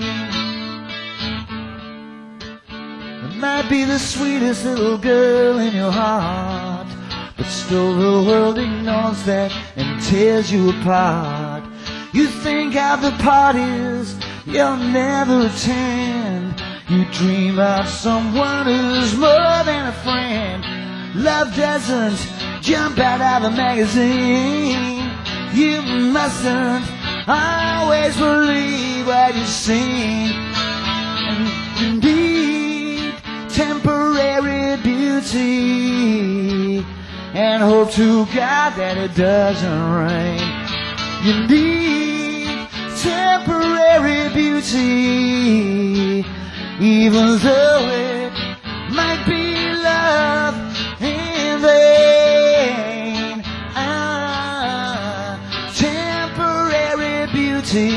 Might be the sweetest little girl in your heart, but still the world ignores that and tears you apart. You think of the parties you'll never attend. You dream of someone who's more than a friend. Love doesn't jump out of a magazine. You mustn't always believe what you've seen. And you need temporary beauty, and hope to God that it doesn't rain. You need temporary beauty, even though it might be love in vain. Ah, temporary beauty.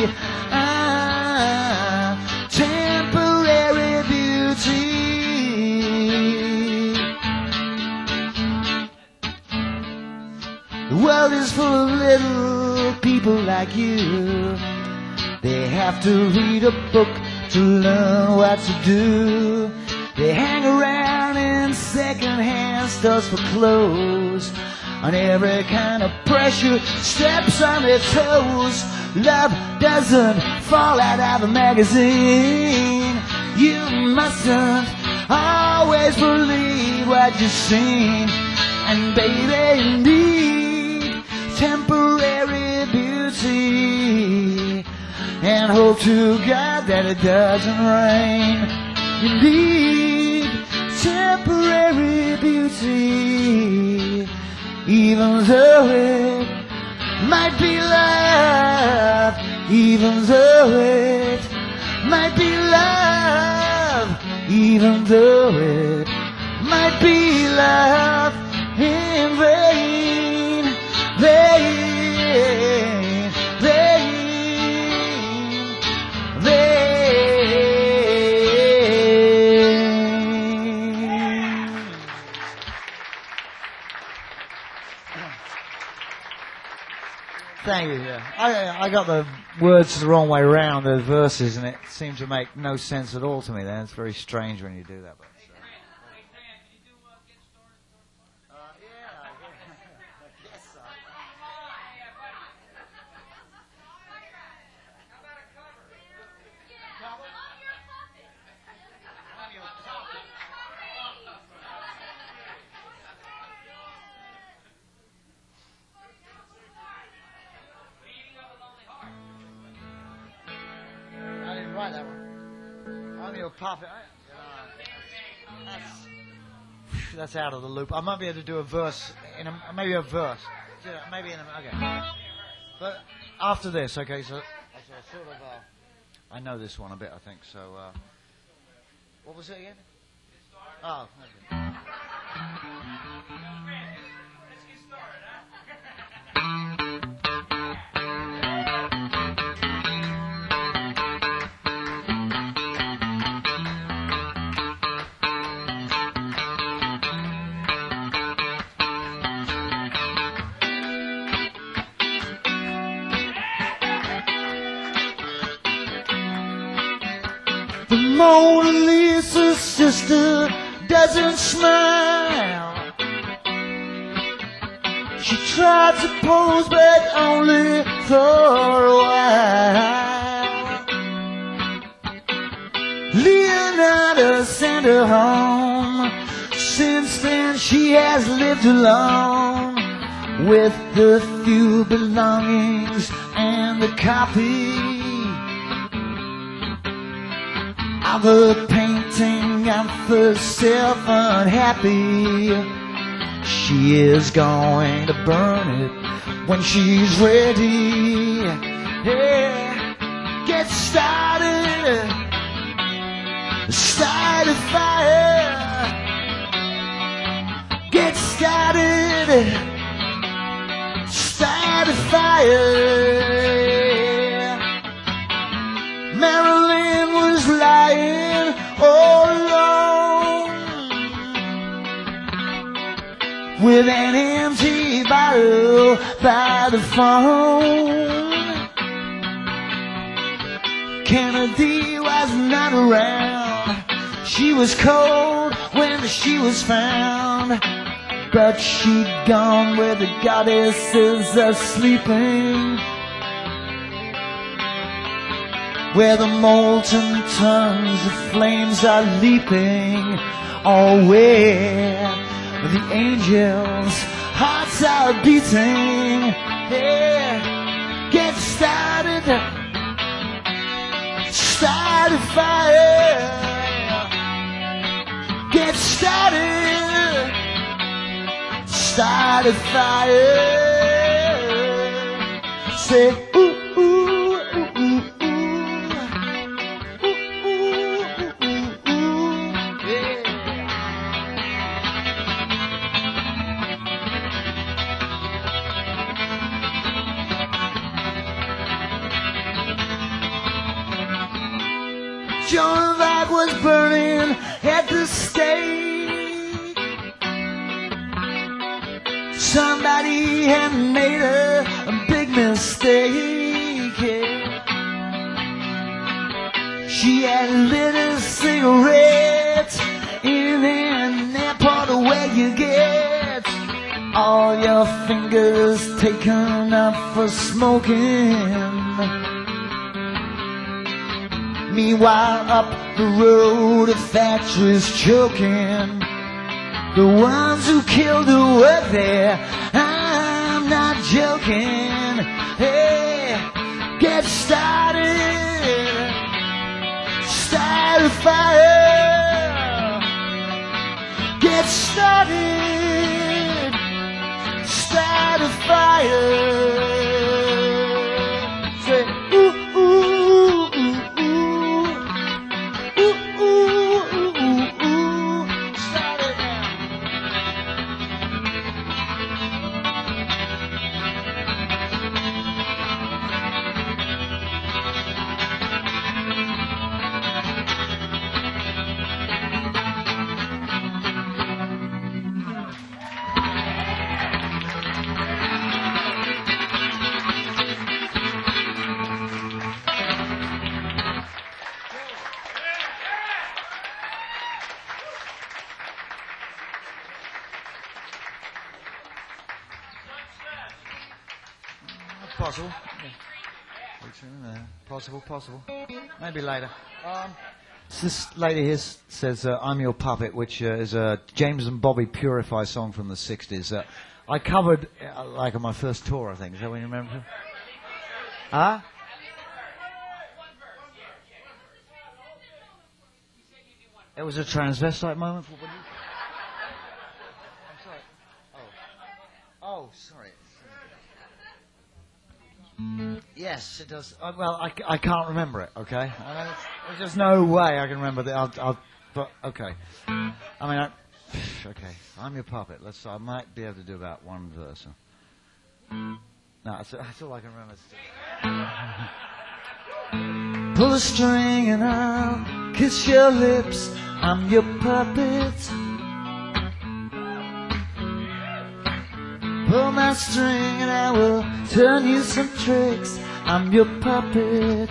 Ah, temporary beauty. The world is full of little people like you. They have to read a book to learn what to do. They hang around in second-hand stores for clothes, on every kind of pressure, steps on their toes. Love doesn't fall out of a magazine. You mustn't always believe what you've seen. And baby, you need temporary beauty, and hope to God that it doesn't rain. You need temporary beauty, even though it might be love, even though it might be love, even though it might be love in vain, vain, vain, vain. Thank you. Yeah. I I got the words the wrong way round, the verses, and it seemed to make no sense at all to me. Then it's very strange when you do that. But, so. I didn't write that one. I'm your puppet. That's, that's out of the loop. I might be able to do a verse in a, maybe a verse. Yeah, maybe in a, okay. But after this, okay. So, so sort of. Uh, I know this one a bit, I think. So, uh, what was it again? Oh, okay. The Mona Lisa's sister doesn't smile. She tried to pose, but only for a while. Leonardo sent her home. Since then she has lived alone, with her few belongings and the copy of a painting of herself unhappy. She is going to burn it when she's ready. Yeah, get started, start a fire. Get started, start a fire. Marilyn was lying all alone with an empty bottle by the phone. Kennedy was not around. She was cold when she was found, but she'd gone where the goddesses are sleeping, where the molten tongues of flames are leaping, or where the angels' hearts are beating. Yeah, get started, start a fire. Get started, start a fire. Say ooh, ooh, ooh, ooh, ooh. Ooh, ooh, ooh, ooh, yeah. Joan of Arc was burning at the stake. Somebody had made a, a big mistake. Yeah. She had lit a cigarette in an airport where you get all your fingers taken up for smoking. Meanwhile, up the road, a factory's choking. The ones who killed her were there. I'm not joking. Hey, get started, start a fire. Get started, start a fire. Say ooh, ooh, ooh. possible. Yeah. Possible, possible. Maybe later. Um, this lady here s- says, uh, I'm Your Puppet, which uh, is a James and Bobby Purify song from the sixties. Uh, I covered, uh, like, on my first tour, I think. Is that what you remember? Huh? It was a transvestite moment for what you... I'm sorry. Oh. Oh, sorry. Yes, it does. Uh, well, I, c- I can't remember it, okay? I mean, it's, there's just no way I can remember that. I'll, I'll, but, okay. I mean, I, okay. I'm Your Puppet. Let's. I might be able to do about one verse. No, that's, that's all I can remember. Pull a string and I'll kiss your lips. I'm your puppet. Pull my string and I will turn you some tricks. I'm your puppet.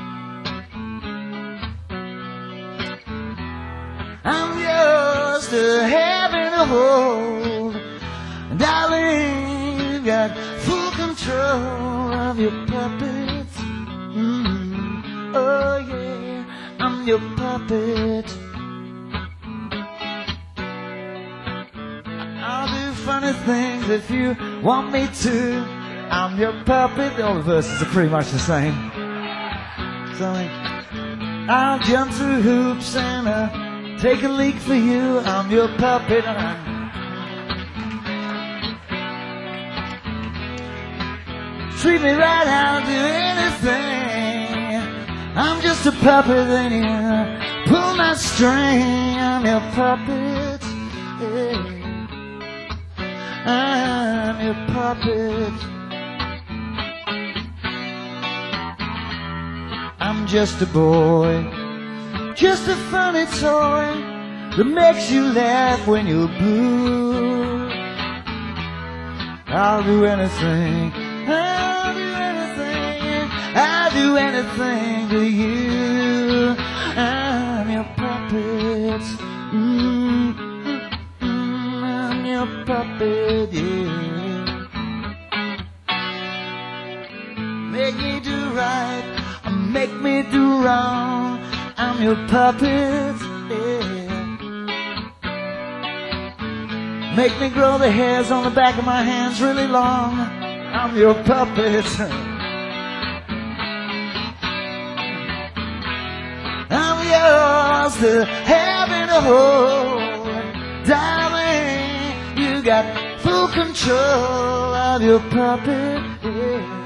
I'm yours to have and to hold. Darling, you've got full control of your puppet. Mm. Oh yeah, I'm your puppet. I'll do funny things if you want me to. I'm your puppet. All the verses are pretty much the same. So I'll jump through hoops and uh, take a leak for you. I'm your puppet. Treat me right, I'll do anything. I'm just a puppet and you pull my string. I'm your puppet. Yeah. I'm your puppet. I'm just a boy, just a funny toy that makes you laugh when you're blue. I'll do anything, I'll do anything, I'll do anything to you. I'm your puppet. Mm. Your puppet, yeah. Make me do right, or make me do wrong. I'm your puppet, yeah. Make me grow the hairs on the back of my hands really long. I'm your puppet. I'm yours to have and to hold, darling. You got full control of your puppet, yeah.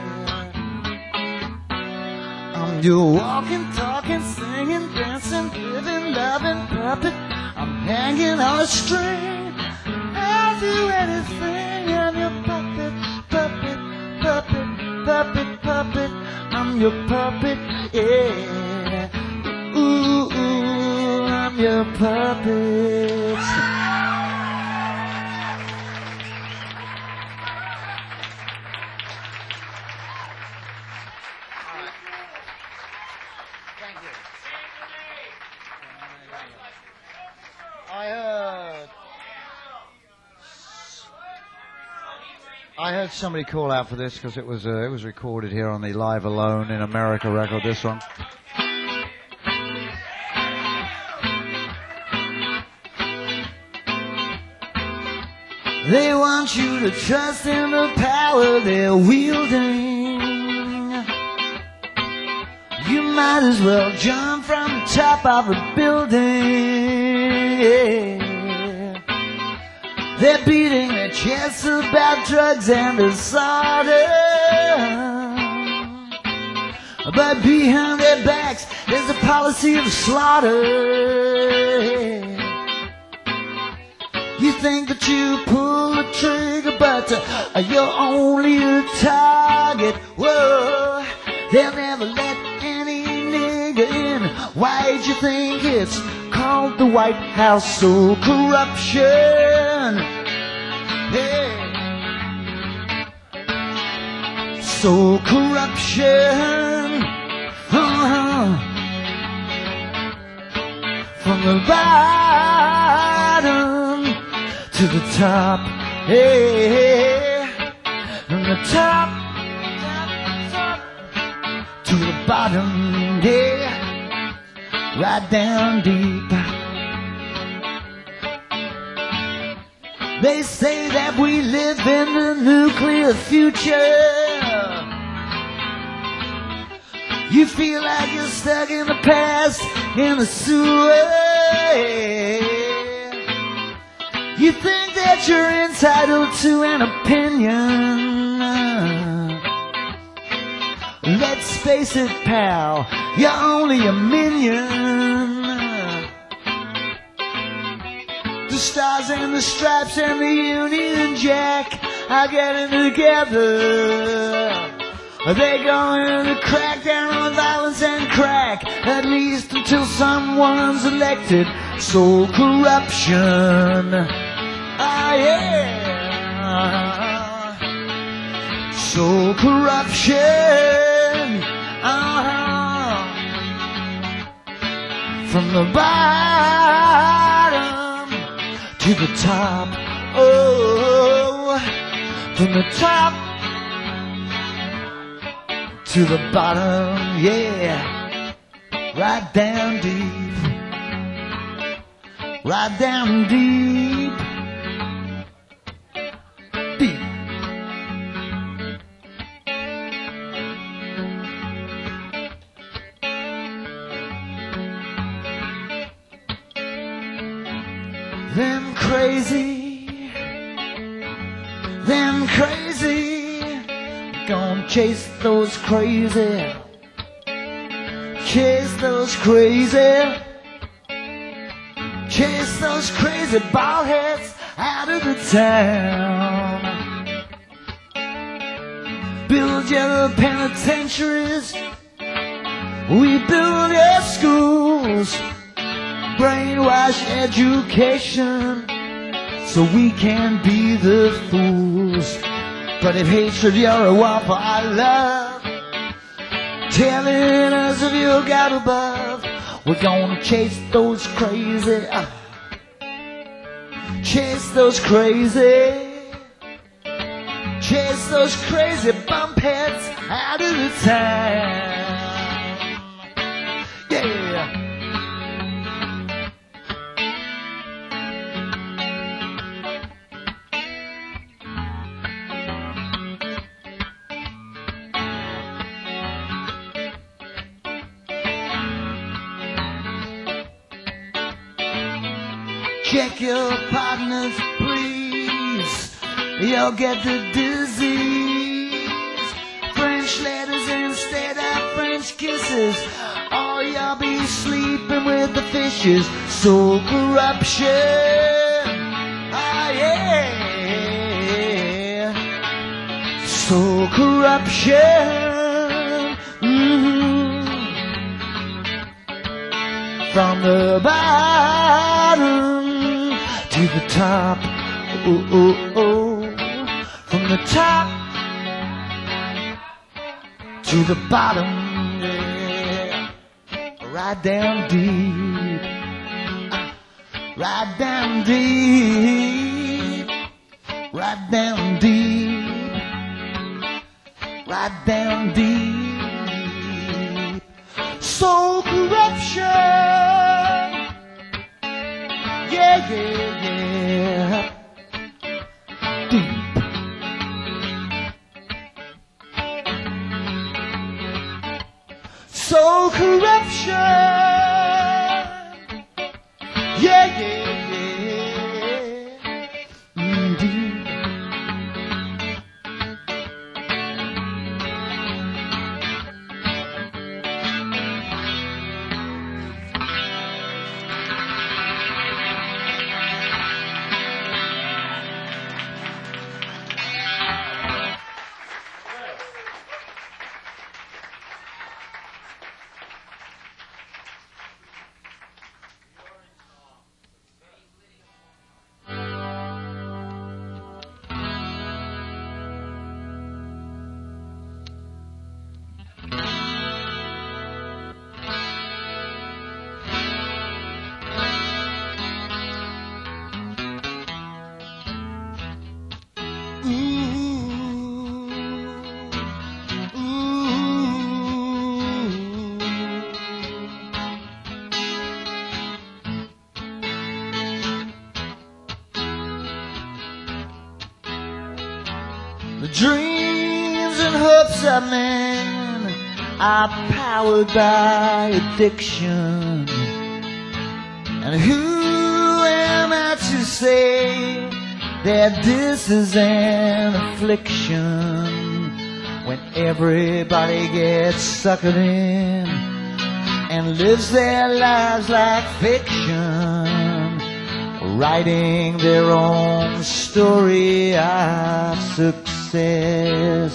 I'm your walking, talking, singing, dancing, living, loving puppet. I'm hanging on a string. I'll do anything. I'm your puppet, puppet, puppet, puppet, puppet. I'm your puppet, yeah. Ooh, ooh, I'm your puppet. I heard, I heard somebody call out for this because it was uh, it was recorded here on the Live Alone in America record. This one. They want you to trust in the power they're wielding. You might as well jump from the top of a building. Yeah. They're beating their chests about drugs and disorder, but behind their backs there's a policy of slaughter. You think that you pull the trigger, but uh, you're only a target. Whoa, they'll never let any nigger in. Why'd you think it's called the White House? So corruption, yeah. So corruption, uh-huh. From the bottom to the top, hey, from the top, top, to the bottom, yeah, right down deep. They say that we live in the nuclear future. You feel like you're stuck in the past, in the sewer. You think that you're entitled to an opinion. Let's face it, pal, you're only a minion. The stars and the stripes and the Union Jack are getting together. They're going to crack down on violence and crack, at least until someone's elected. So corruption, ah yeah. So corruption, uh-huh. From the bottom to the top, oh, from the top to the bottom, yeah, right down deep, right down deep, deep. Them crazy, them crazy, gonna chase those crazy, chase those crazy, chase those crazy bald heads out of the town. Build your penitentiaries, we build your schools, brainwash education, so we can be the fools. But if hatred you're a war for our love, telling us if you got above, we're gonna chase those crazy, uh, chase those crazy, chase those crazy bumpheads out of the town. Yeah. Check your partners, please. You'll get the disease. French letters instead of French kisses, or you'll be sleeping with the fishes. So corruption, ah yeah. So corruption, mm-hmm. From the bottom to the top, oh, oh, oh. From the top to the bottom, yeah. Right down deep, right down deep, right down deep, right down deep. So corruption, yeah, yeah, yeah, deep. So corruption, yeah, yeah, yeah, indeed. The dreams and hopes of men are powered by addiction. And who am I to say that this is an affliction, when everybody gets suckered in and lives their lives like fiction, writing their own story of success.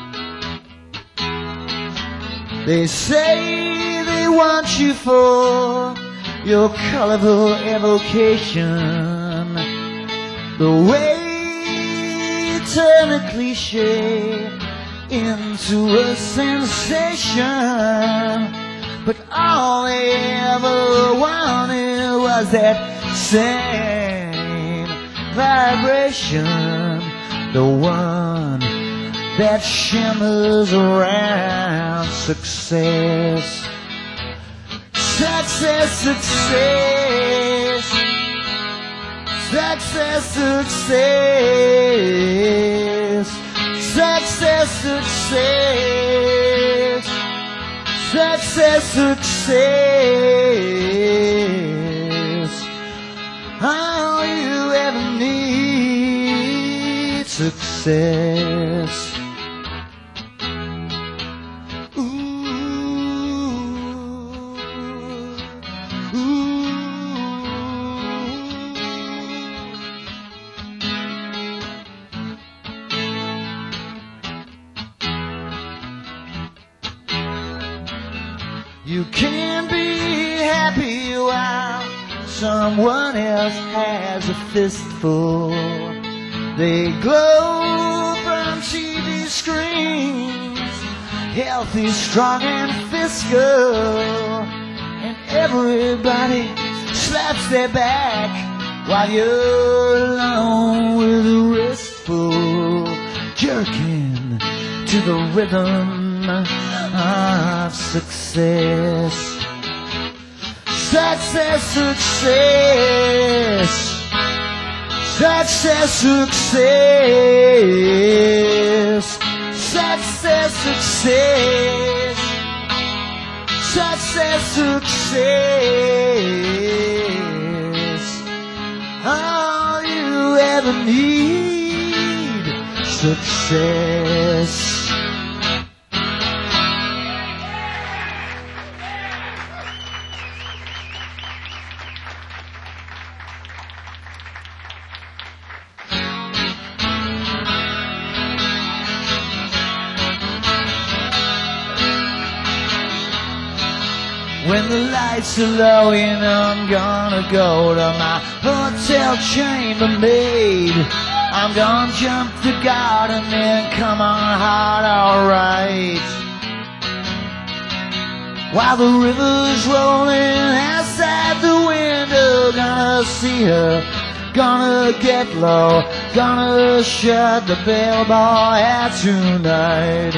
They say they want you for your colorful evocation, the way you turn a cliche into a sensation. But all they ever wanted was that same vibration, the one that shimmers around success. Success, success, success, success, success, success, success, success. All you ever need, success. You can be happy while someone else has a fistful. They glow from T V screens, healthy, strong, and fiscal. And everybody slaps their back while you're alone with a wristful, jerking to the rhythm of success. Success, success, success, success, success, success, success, success. All you ever need, success. When the lights are low, you know I'm gonna go to my hotel chambermaid. I'm gonna jump the garden and come on hard, alright. While the river's rolling outside the window, gonna see her, gonna get low, gonna shut the bellboy out tonight.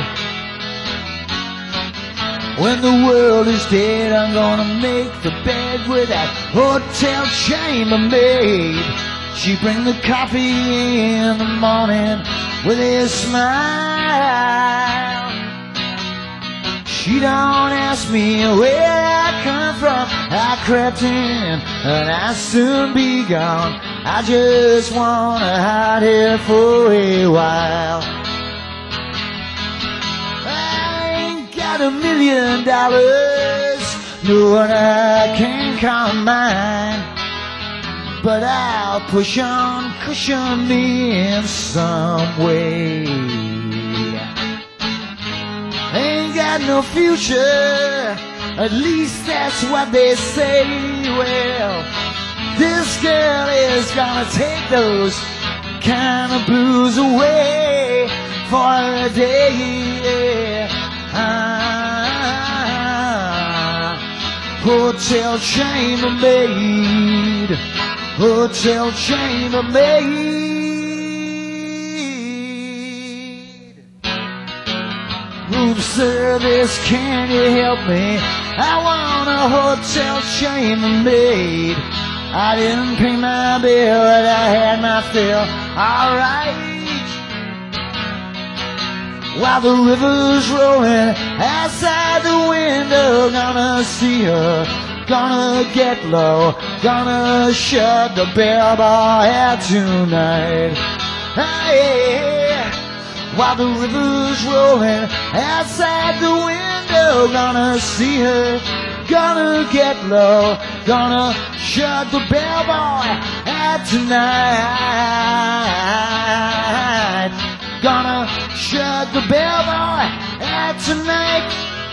When the world is dead, I'm gonna make the bed with that hotel chambermaid. She bring the coffee in the morning with a smile. She don't ask me where I come from. I crept in and I'll soon be gone. I just wanna hide here for a while. A million dollars, no one I can call mine, but I'll push on, cushion me in some way. Ain't got no future, at least that's what they say. Well, this girl is gonna take those kind of blues away for a day. Ah, hotel chambermaid, hotel chambermaid. Room service, can you help me? I want a hotel chambermaid. I didn't pay my bill, but I had my fill. Alright. while the river's rolling outside the window. Gonna see her, gonna get low, gonna shut the bell bar out tonight. Hey, while the river's rolling outside the window. Gonna see her, gonna get low, gonna shut the bell bar out tonight. Gonna shut the bell bar out tonight.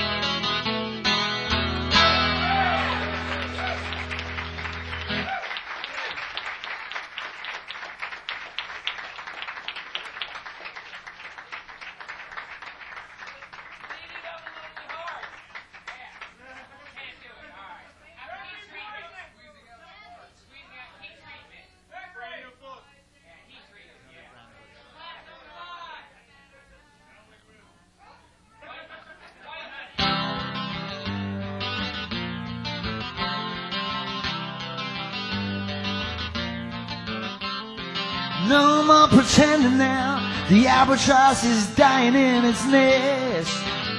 No more pretending now, the albatross is dying in its nest.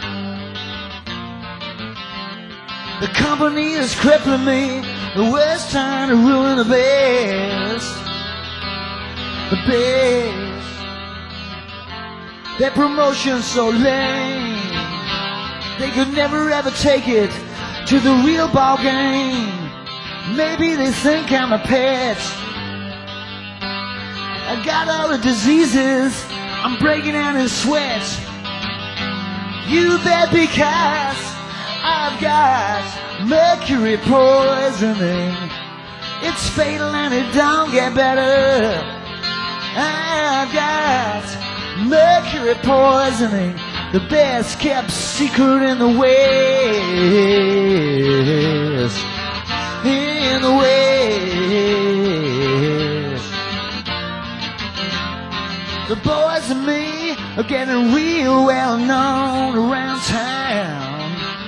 The company is crippling me, the worst trying to ruin the best. The best. Their promotion's so lame, they could never ever take it to the real ball game. Maybe they think I'm a pet, I got all the diseases, I'm breaking out in sweat. You bet, because I've got mercury poisoning. It's fatal and it don't get better. I've got mercury poisoning, the best kept secret in the West. In the West. The boys and me are getting real well known around town.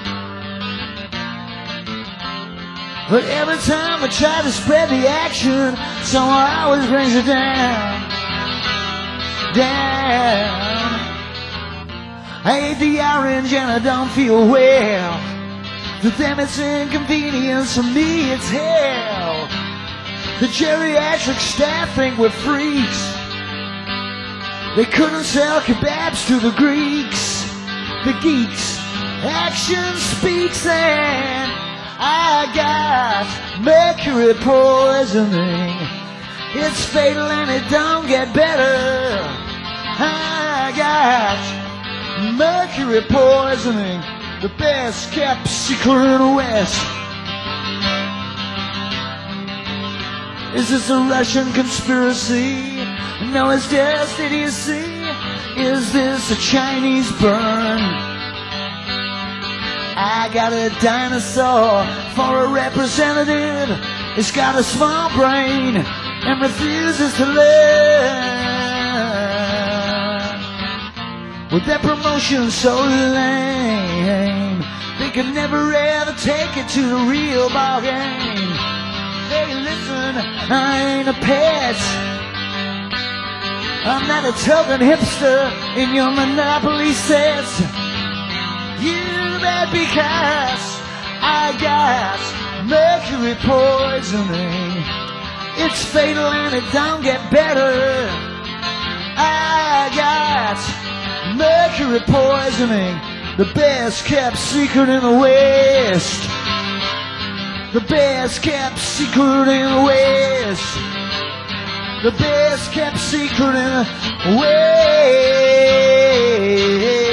But every time I try to spread the action, someone always brings it down. Down. I ate the orange and I don't feel well. To them it's inconvenience, for me it's hell. The geriatric staff think we're freaks. They couldn't sell kebabs to the Greeks, the geeks. Action speaks and I got mercury poisoning. It's fatal and it don't get better. I got mercury poisoning, the best kept secret in the West. Is this a Russian conspiracy? No, it's just idiocy. Is this a Chinese burn? I got a dinosaur for a representative. It's got a small brain and refuses to learn. With their promotion so lame, they can never ever take it to the real ball game. Hey, listen, I ain't a pet. I'm not a token hipster in your monopoly set. You bet, because I got mercury poisoning. It's fatal and it don't get better. I got mercury poisoning, the best kept secret in the West. The best kept secret in the West. The best kept secret in the West.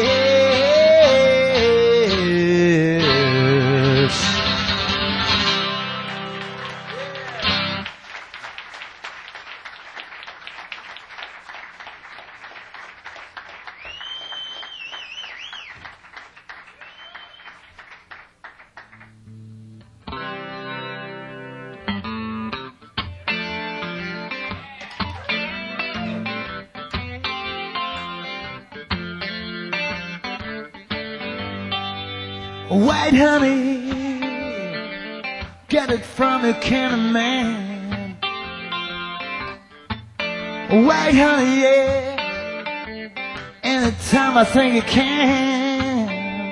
White honey, get it from a can of man. White honey, yeah, and anytime I think you can.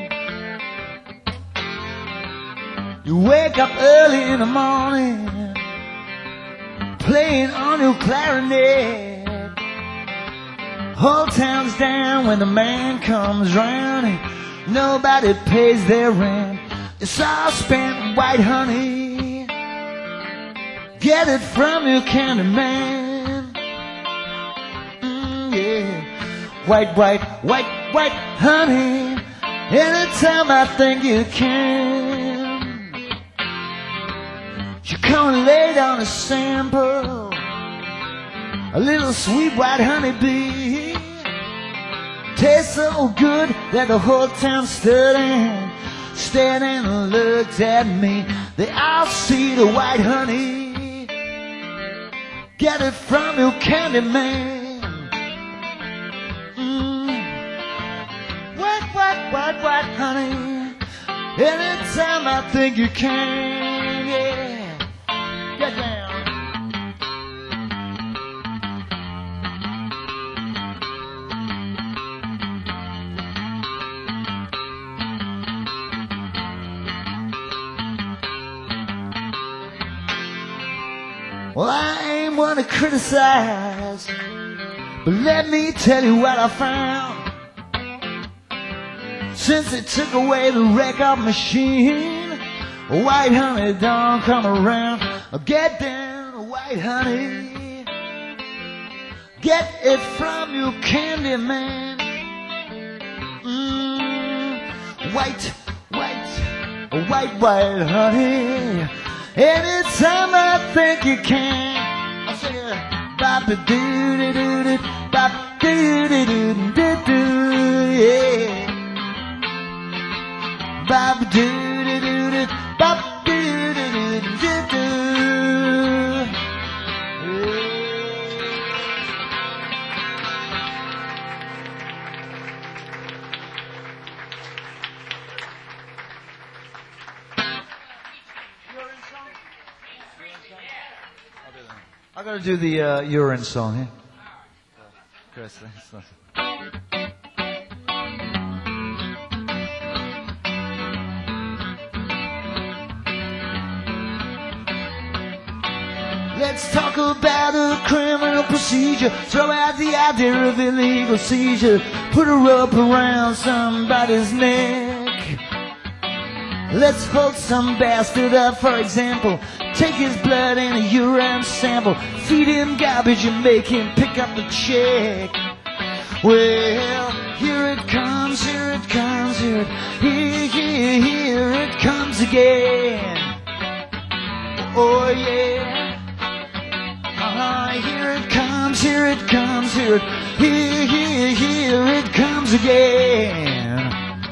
You wake up early in the morning, playing on your clarinet. Whole town's down when the man comes round, and nobody pays their rent. It's all spent white honey. Get it from your candy man. Mm, yeah. White, white, white, white honey. Anytime I think you can. You come and lay down a sample, a little sweet white honeybee. Tastes so good that the whole town stood in, stared and looked at me. They all see the white honey. Get it from your candy man. Mm. White, white, white, white honey. Anytime I think you can, yeah. Get down. Well, I ain't one to criticize, but let me tell you what I found. Since they took away the record machine, white honey don't come around. Get down, white honey. Get it from your candy man. Mm, white, white, white, white honey. Anytime I think you can, I'll sing it. Bop a doo doo doo doo, bop doo doo doo doo doo, yeah. Bop doo doo doo doo, bop doo doo doo doo doo. I gotta do the uh, urine song here. Chris, thanks. Let's talk about a criminal procedure. Throw out the idea of illegal seizure. Put a rope around somebody's neck. Let's hold some bastard up, for example. Take his blood and a urine sample. Feed him garbage and make him pick up the check. Well, here it comes, here it comes, here it, here, here, here it comes again. Oh yeah. Uh-huh, here it comes, here it comes, here it, here, here, here it comes again.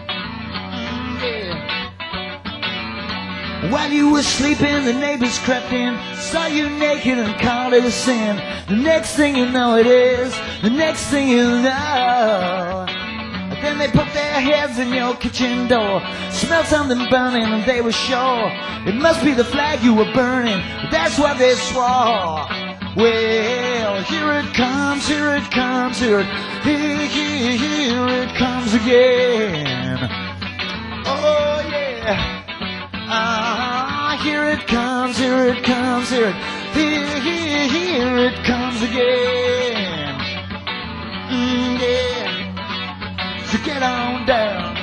While you were sleeping, the neighbors crept in, saw you naked and called it a sin. The next thing you know it is, the next thing you know. Then they put their heads in your kitchen door, smelled something burning and they were sure it must be the flag you were burning. That's what they swore. Well, here it comes, here it comes, here it, here, here, here it comes again. Oh yeah. Ah, here it comes, here it comes, here it, here, here, here it comes again. Mm, yeah, so get on down.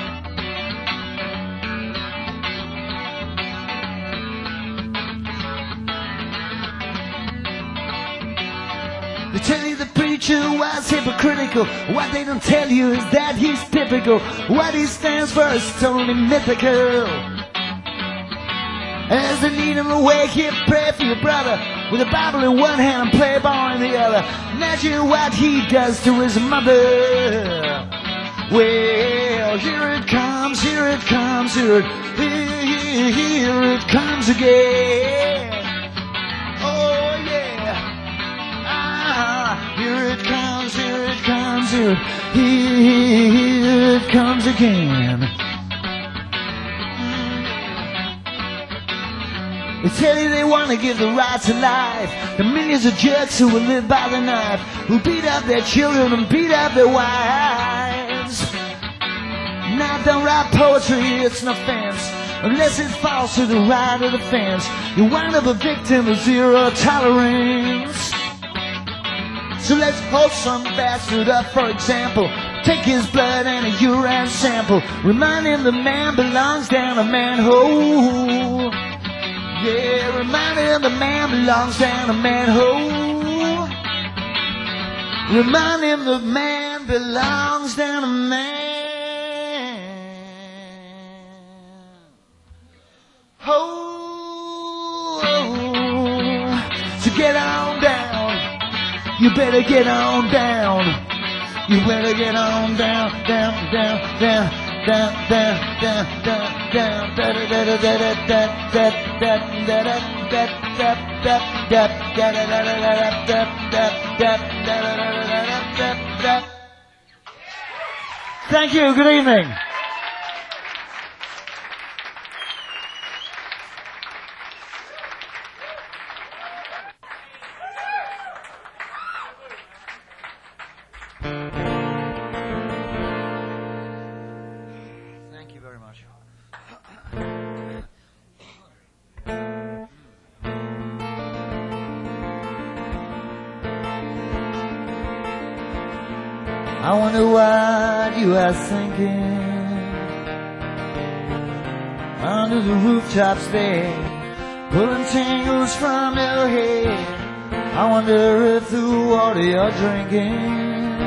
They tell you the preacher was hypocritical. What they don't tell you is that he's typical. What he stands for is totally mythical. As they lead him away, here pray for your brother, with a Bible in one hand and Playboy in the other. Imagine what he does to his mother. Well, here it comes, here it comes, here it, here, here, here it comes again. Oh yeah. Ah, here it comes, here it comes, here it, here, here, here it comes again. They tell you they want to give the right to life. The millions of jerks who will live by the knife, who beat up their children and beat up their wives. And I don't write poetry, it's no offense, unless it falls to the right of the fence. You wind up a victim of zero tolerance. So let's hold some bastard up, for example. Take his blood and a urine sample. Remind him the man belongs down a manhole. Yeah, remind him the man belongs down a manhole. Remind him the man belongs down a man. Oh, so get on down. You better get on down. You better get on down, down, down, down, down, down, down, down, down, da da da da da da da da da da da. Thank you. Good evening. Thank you very much. I wonder what you are thinking under the rooftops there, pulling tingles from your head. I wonder if the water you're drinking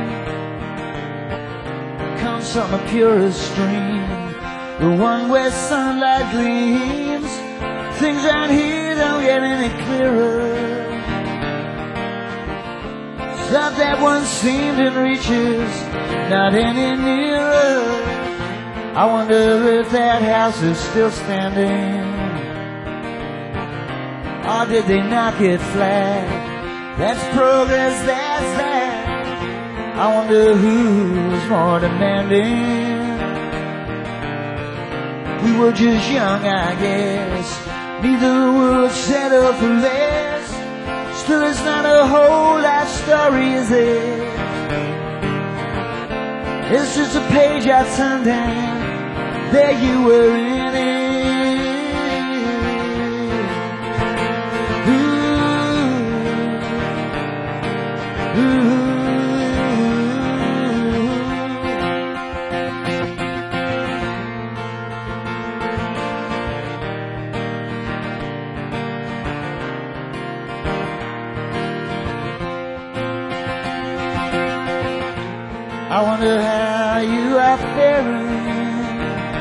comes from a purest stream, the one where sunlight gleams. Things out here don't get any clearer. Stuff that once seemed in reaches, not any nearer. I wonder if that house is still standing, or did they knock it flat? That's progress, that's that. I wonder who's more demanding. We were just young, I guess. Neither would settle for less. Still, it's not a whole life story, is it? It's just a page I turned down. There you were in it. Ooh, ooh. I wonder how you are faring,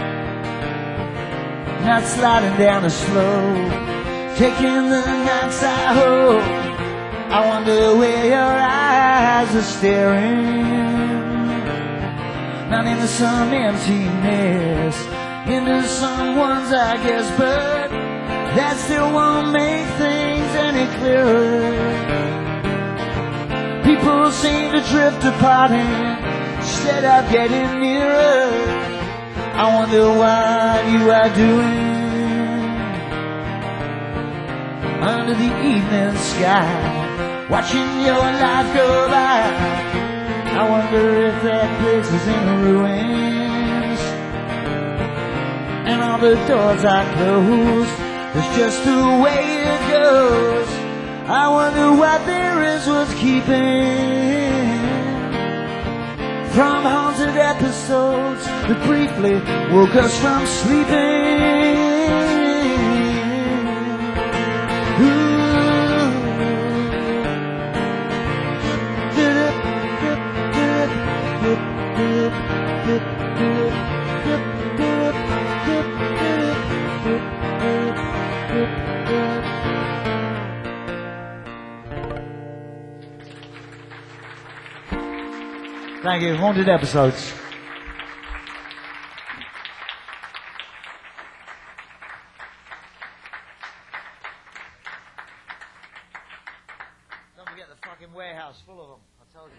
not sliding down the slope, taking the knocks I hope. I wonder where your eyes are staring, not into some emptiness, into someone's, I guess, but that still won't make things any clearer. People seem to drift apart and instead of getting nearer. I wonder what you are doing under the evening sky, watching your life go by. I wonder if that place is in ruins, and all the doors are closed. It's just the way it goes. I wonder what there is worth keeping from haunted episodes that briefly woke us from sleeping. Ooh. Thank you. Haunted episodes. Don't forget the fucking warehouse full of them. I told you.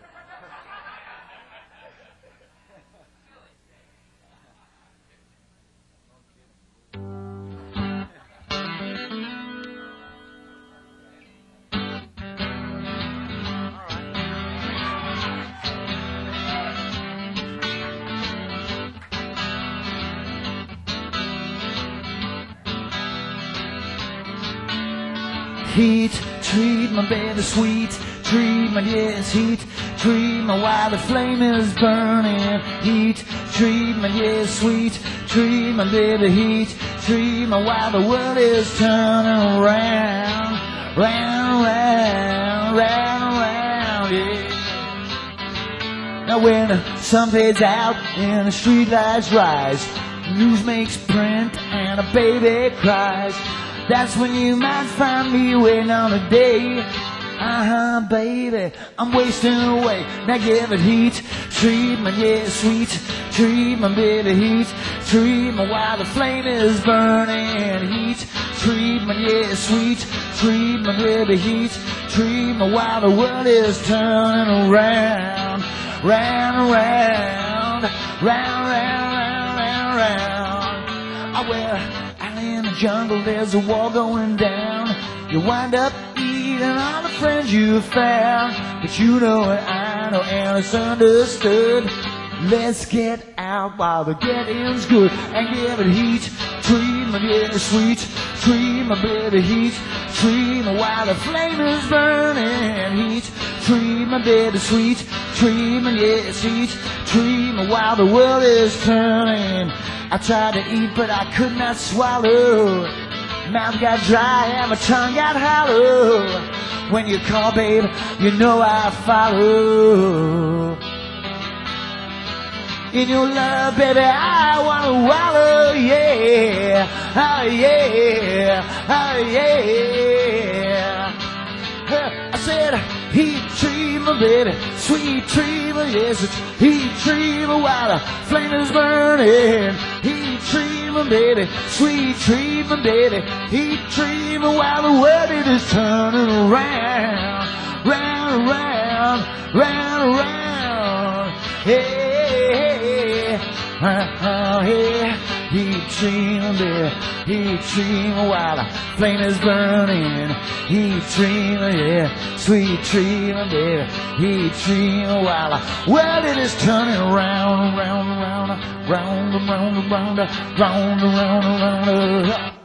heat, treatment, baby, sweet treatment, yes, heat treatment while the flame is burning. Heat treatment, yes, sweet treatment, baby, heat treatment while the world is turning around, round, round, round, round, yeah. Now when the sun fades out and the streetlights rise, news makes print and a baby cries. That's when you might find me waiting on a day. Uh-huh, baby, I'm wasting away. Now give it heat treatment, yeah, sweet treatment, baby, heat treatment while the flame is burning. Heat treatment, yeah, sweet treatment, baby, heat treatment while the world is turning around, round, round, round, round, round, round, round. Oh, well, out in the jungle there's a war going down. You wind up eating all the friends you found, but you know it, I know, and it's understood. Let's get out while the getting's good and give it heat treatment, yeah, sweet treatment, baby, heat treatment while the flame is burning. Heat treatment, baby, sweet treatment, yeah, heat treatment while the world is turning. I tried to eat, but I could not swallow. Mouth got dry and my tongue got hollow. When you call, babe, you know I follow. In your love, baby, I wanna wallow, yeah, oh yeah, oh yeah. I said, heat treatment, baby, sweet treatment, yes, it's heat treatment while the flame is burning. Heat treatment, baby, sweet treatment, baby, heat treatment while the world it is turning around, round, round, round, round, hey. Uh, uh, yeah. Heat treatment, baby, heat treatment while the flame is burning. Heat treatment, yeah, sweet treatment, baby, heat treatment while the world it is turning around, round, round, round, round, round, round, round, round, round, round.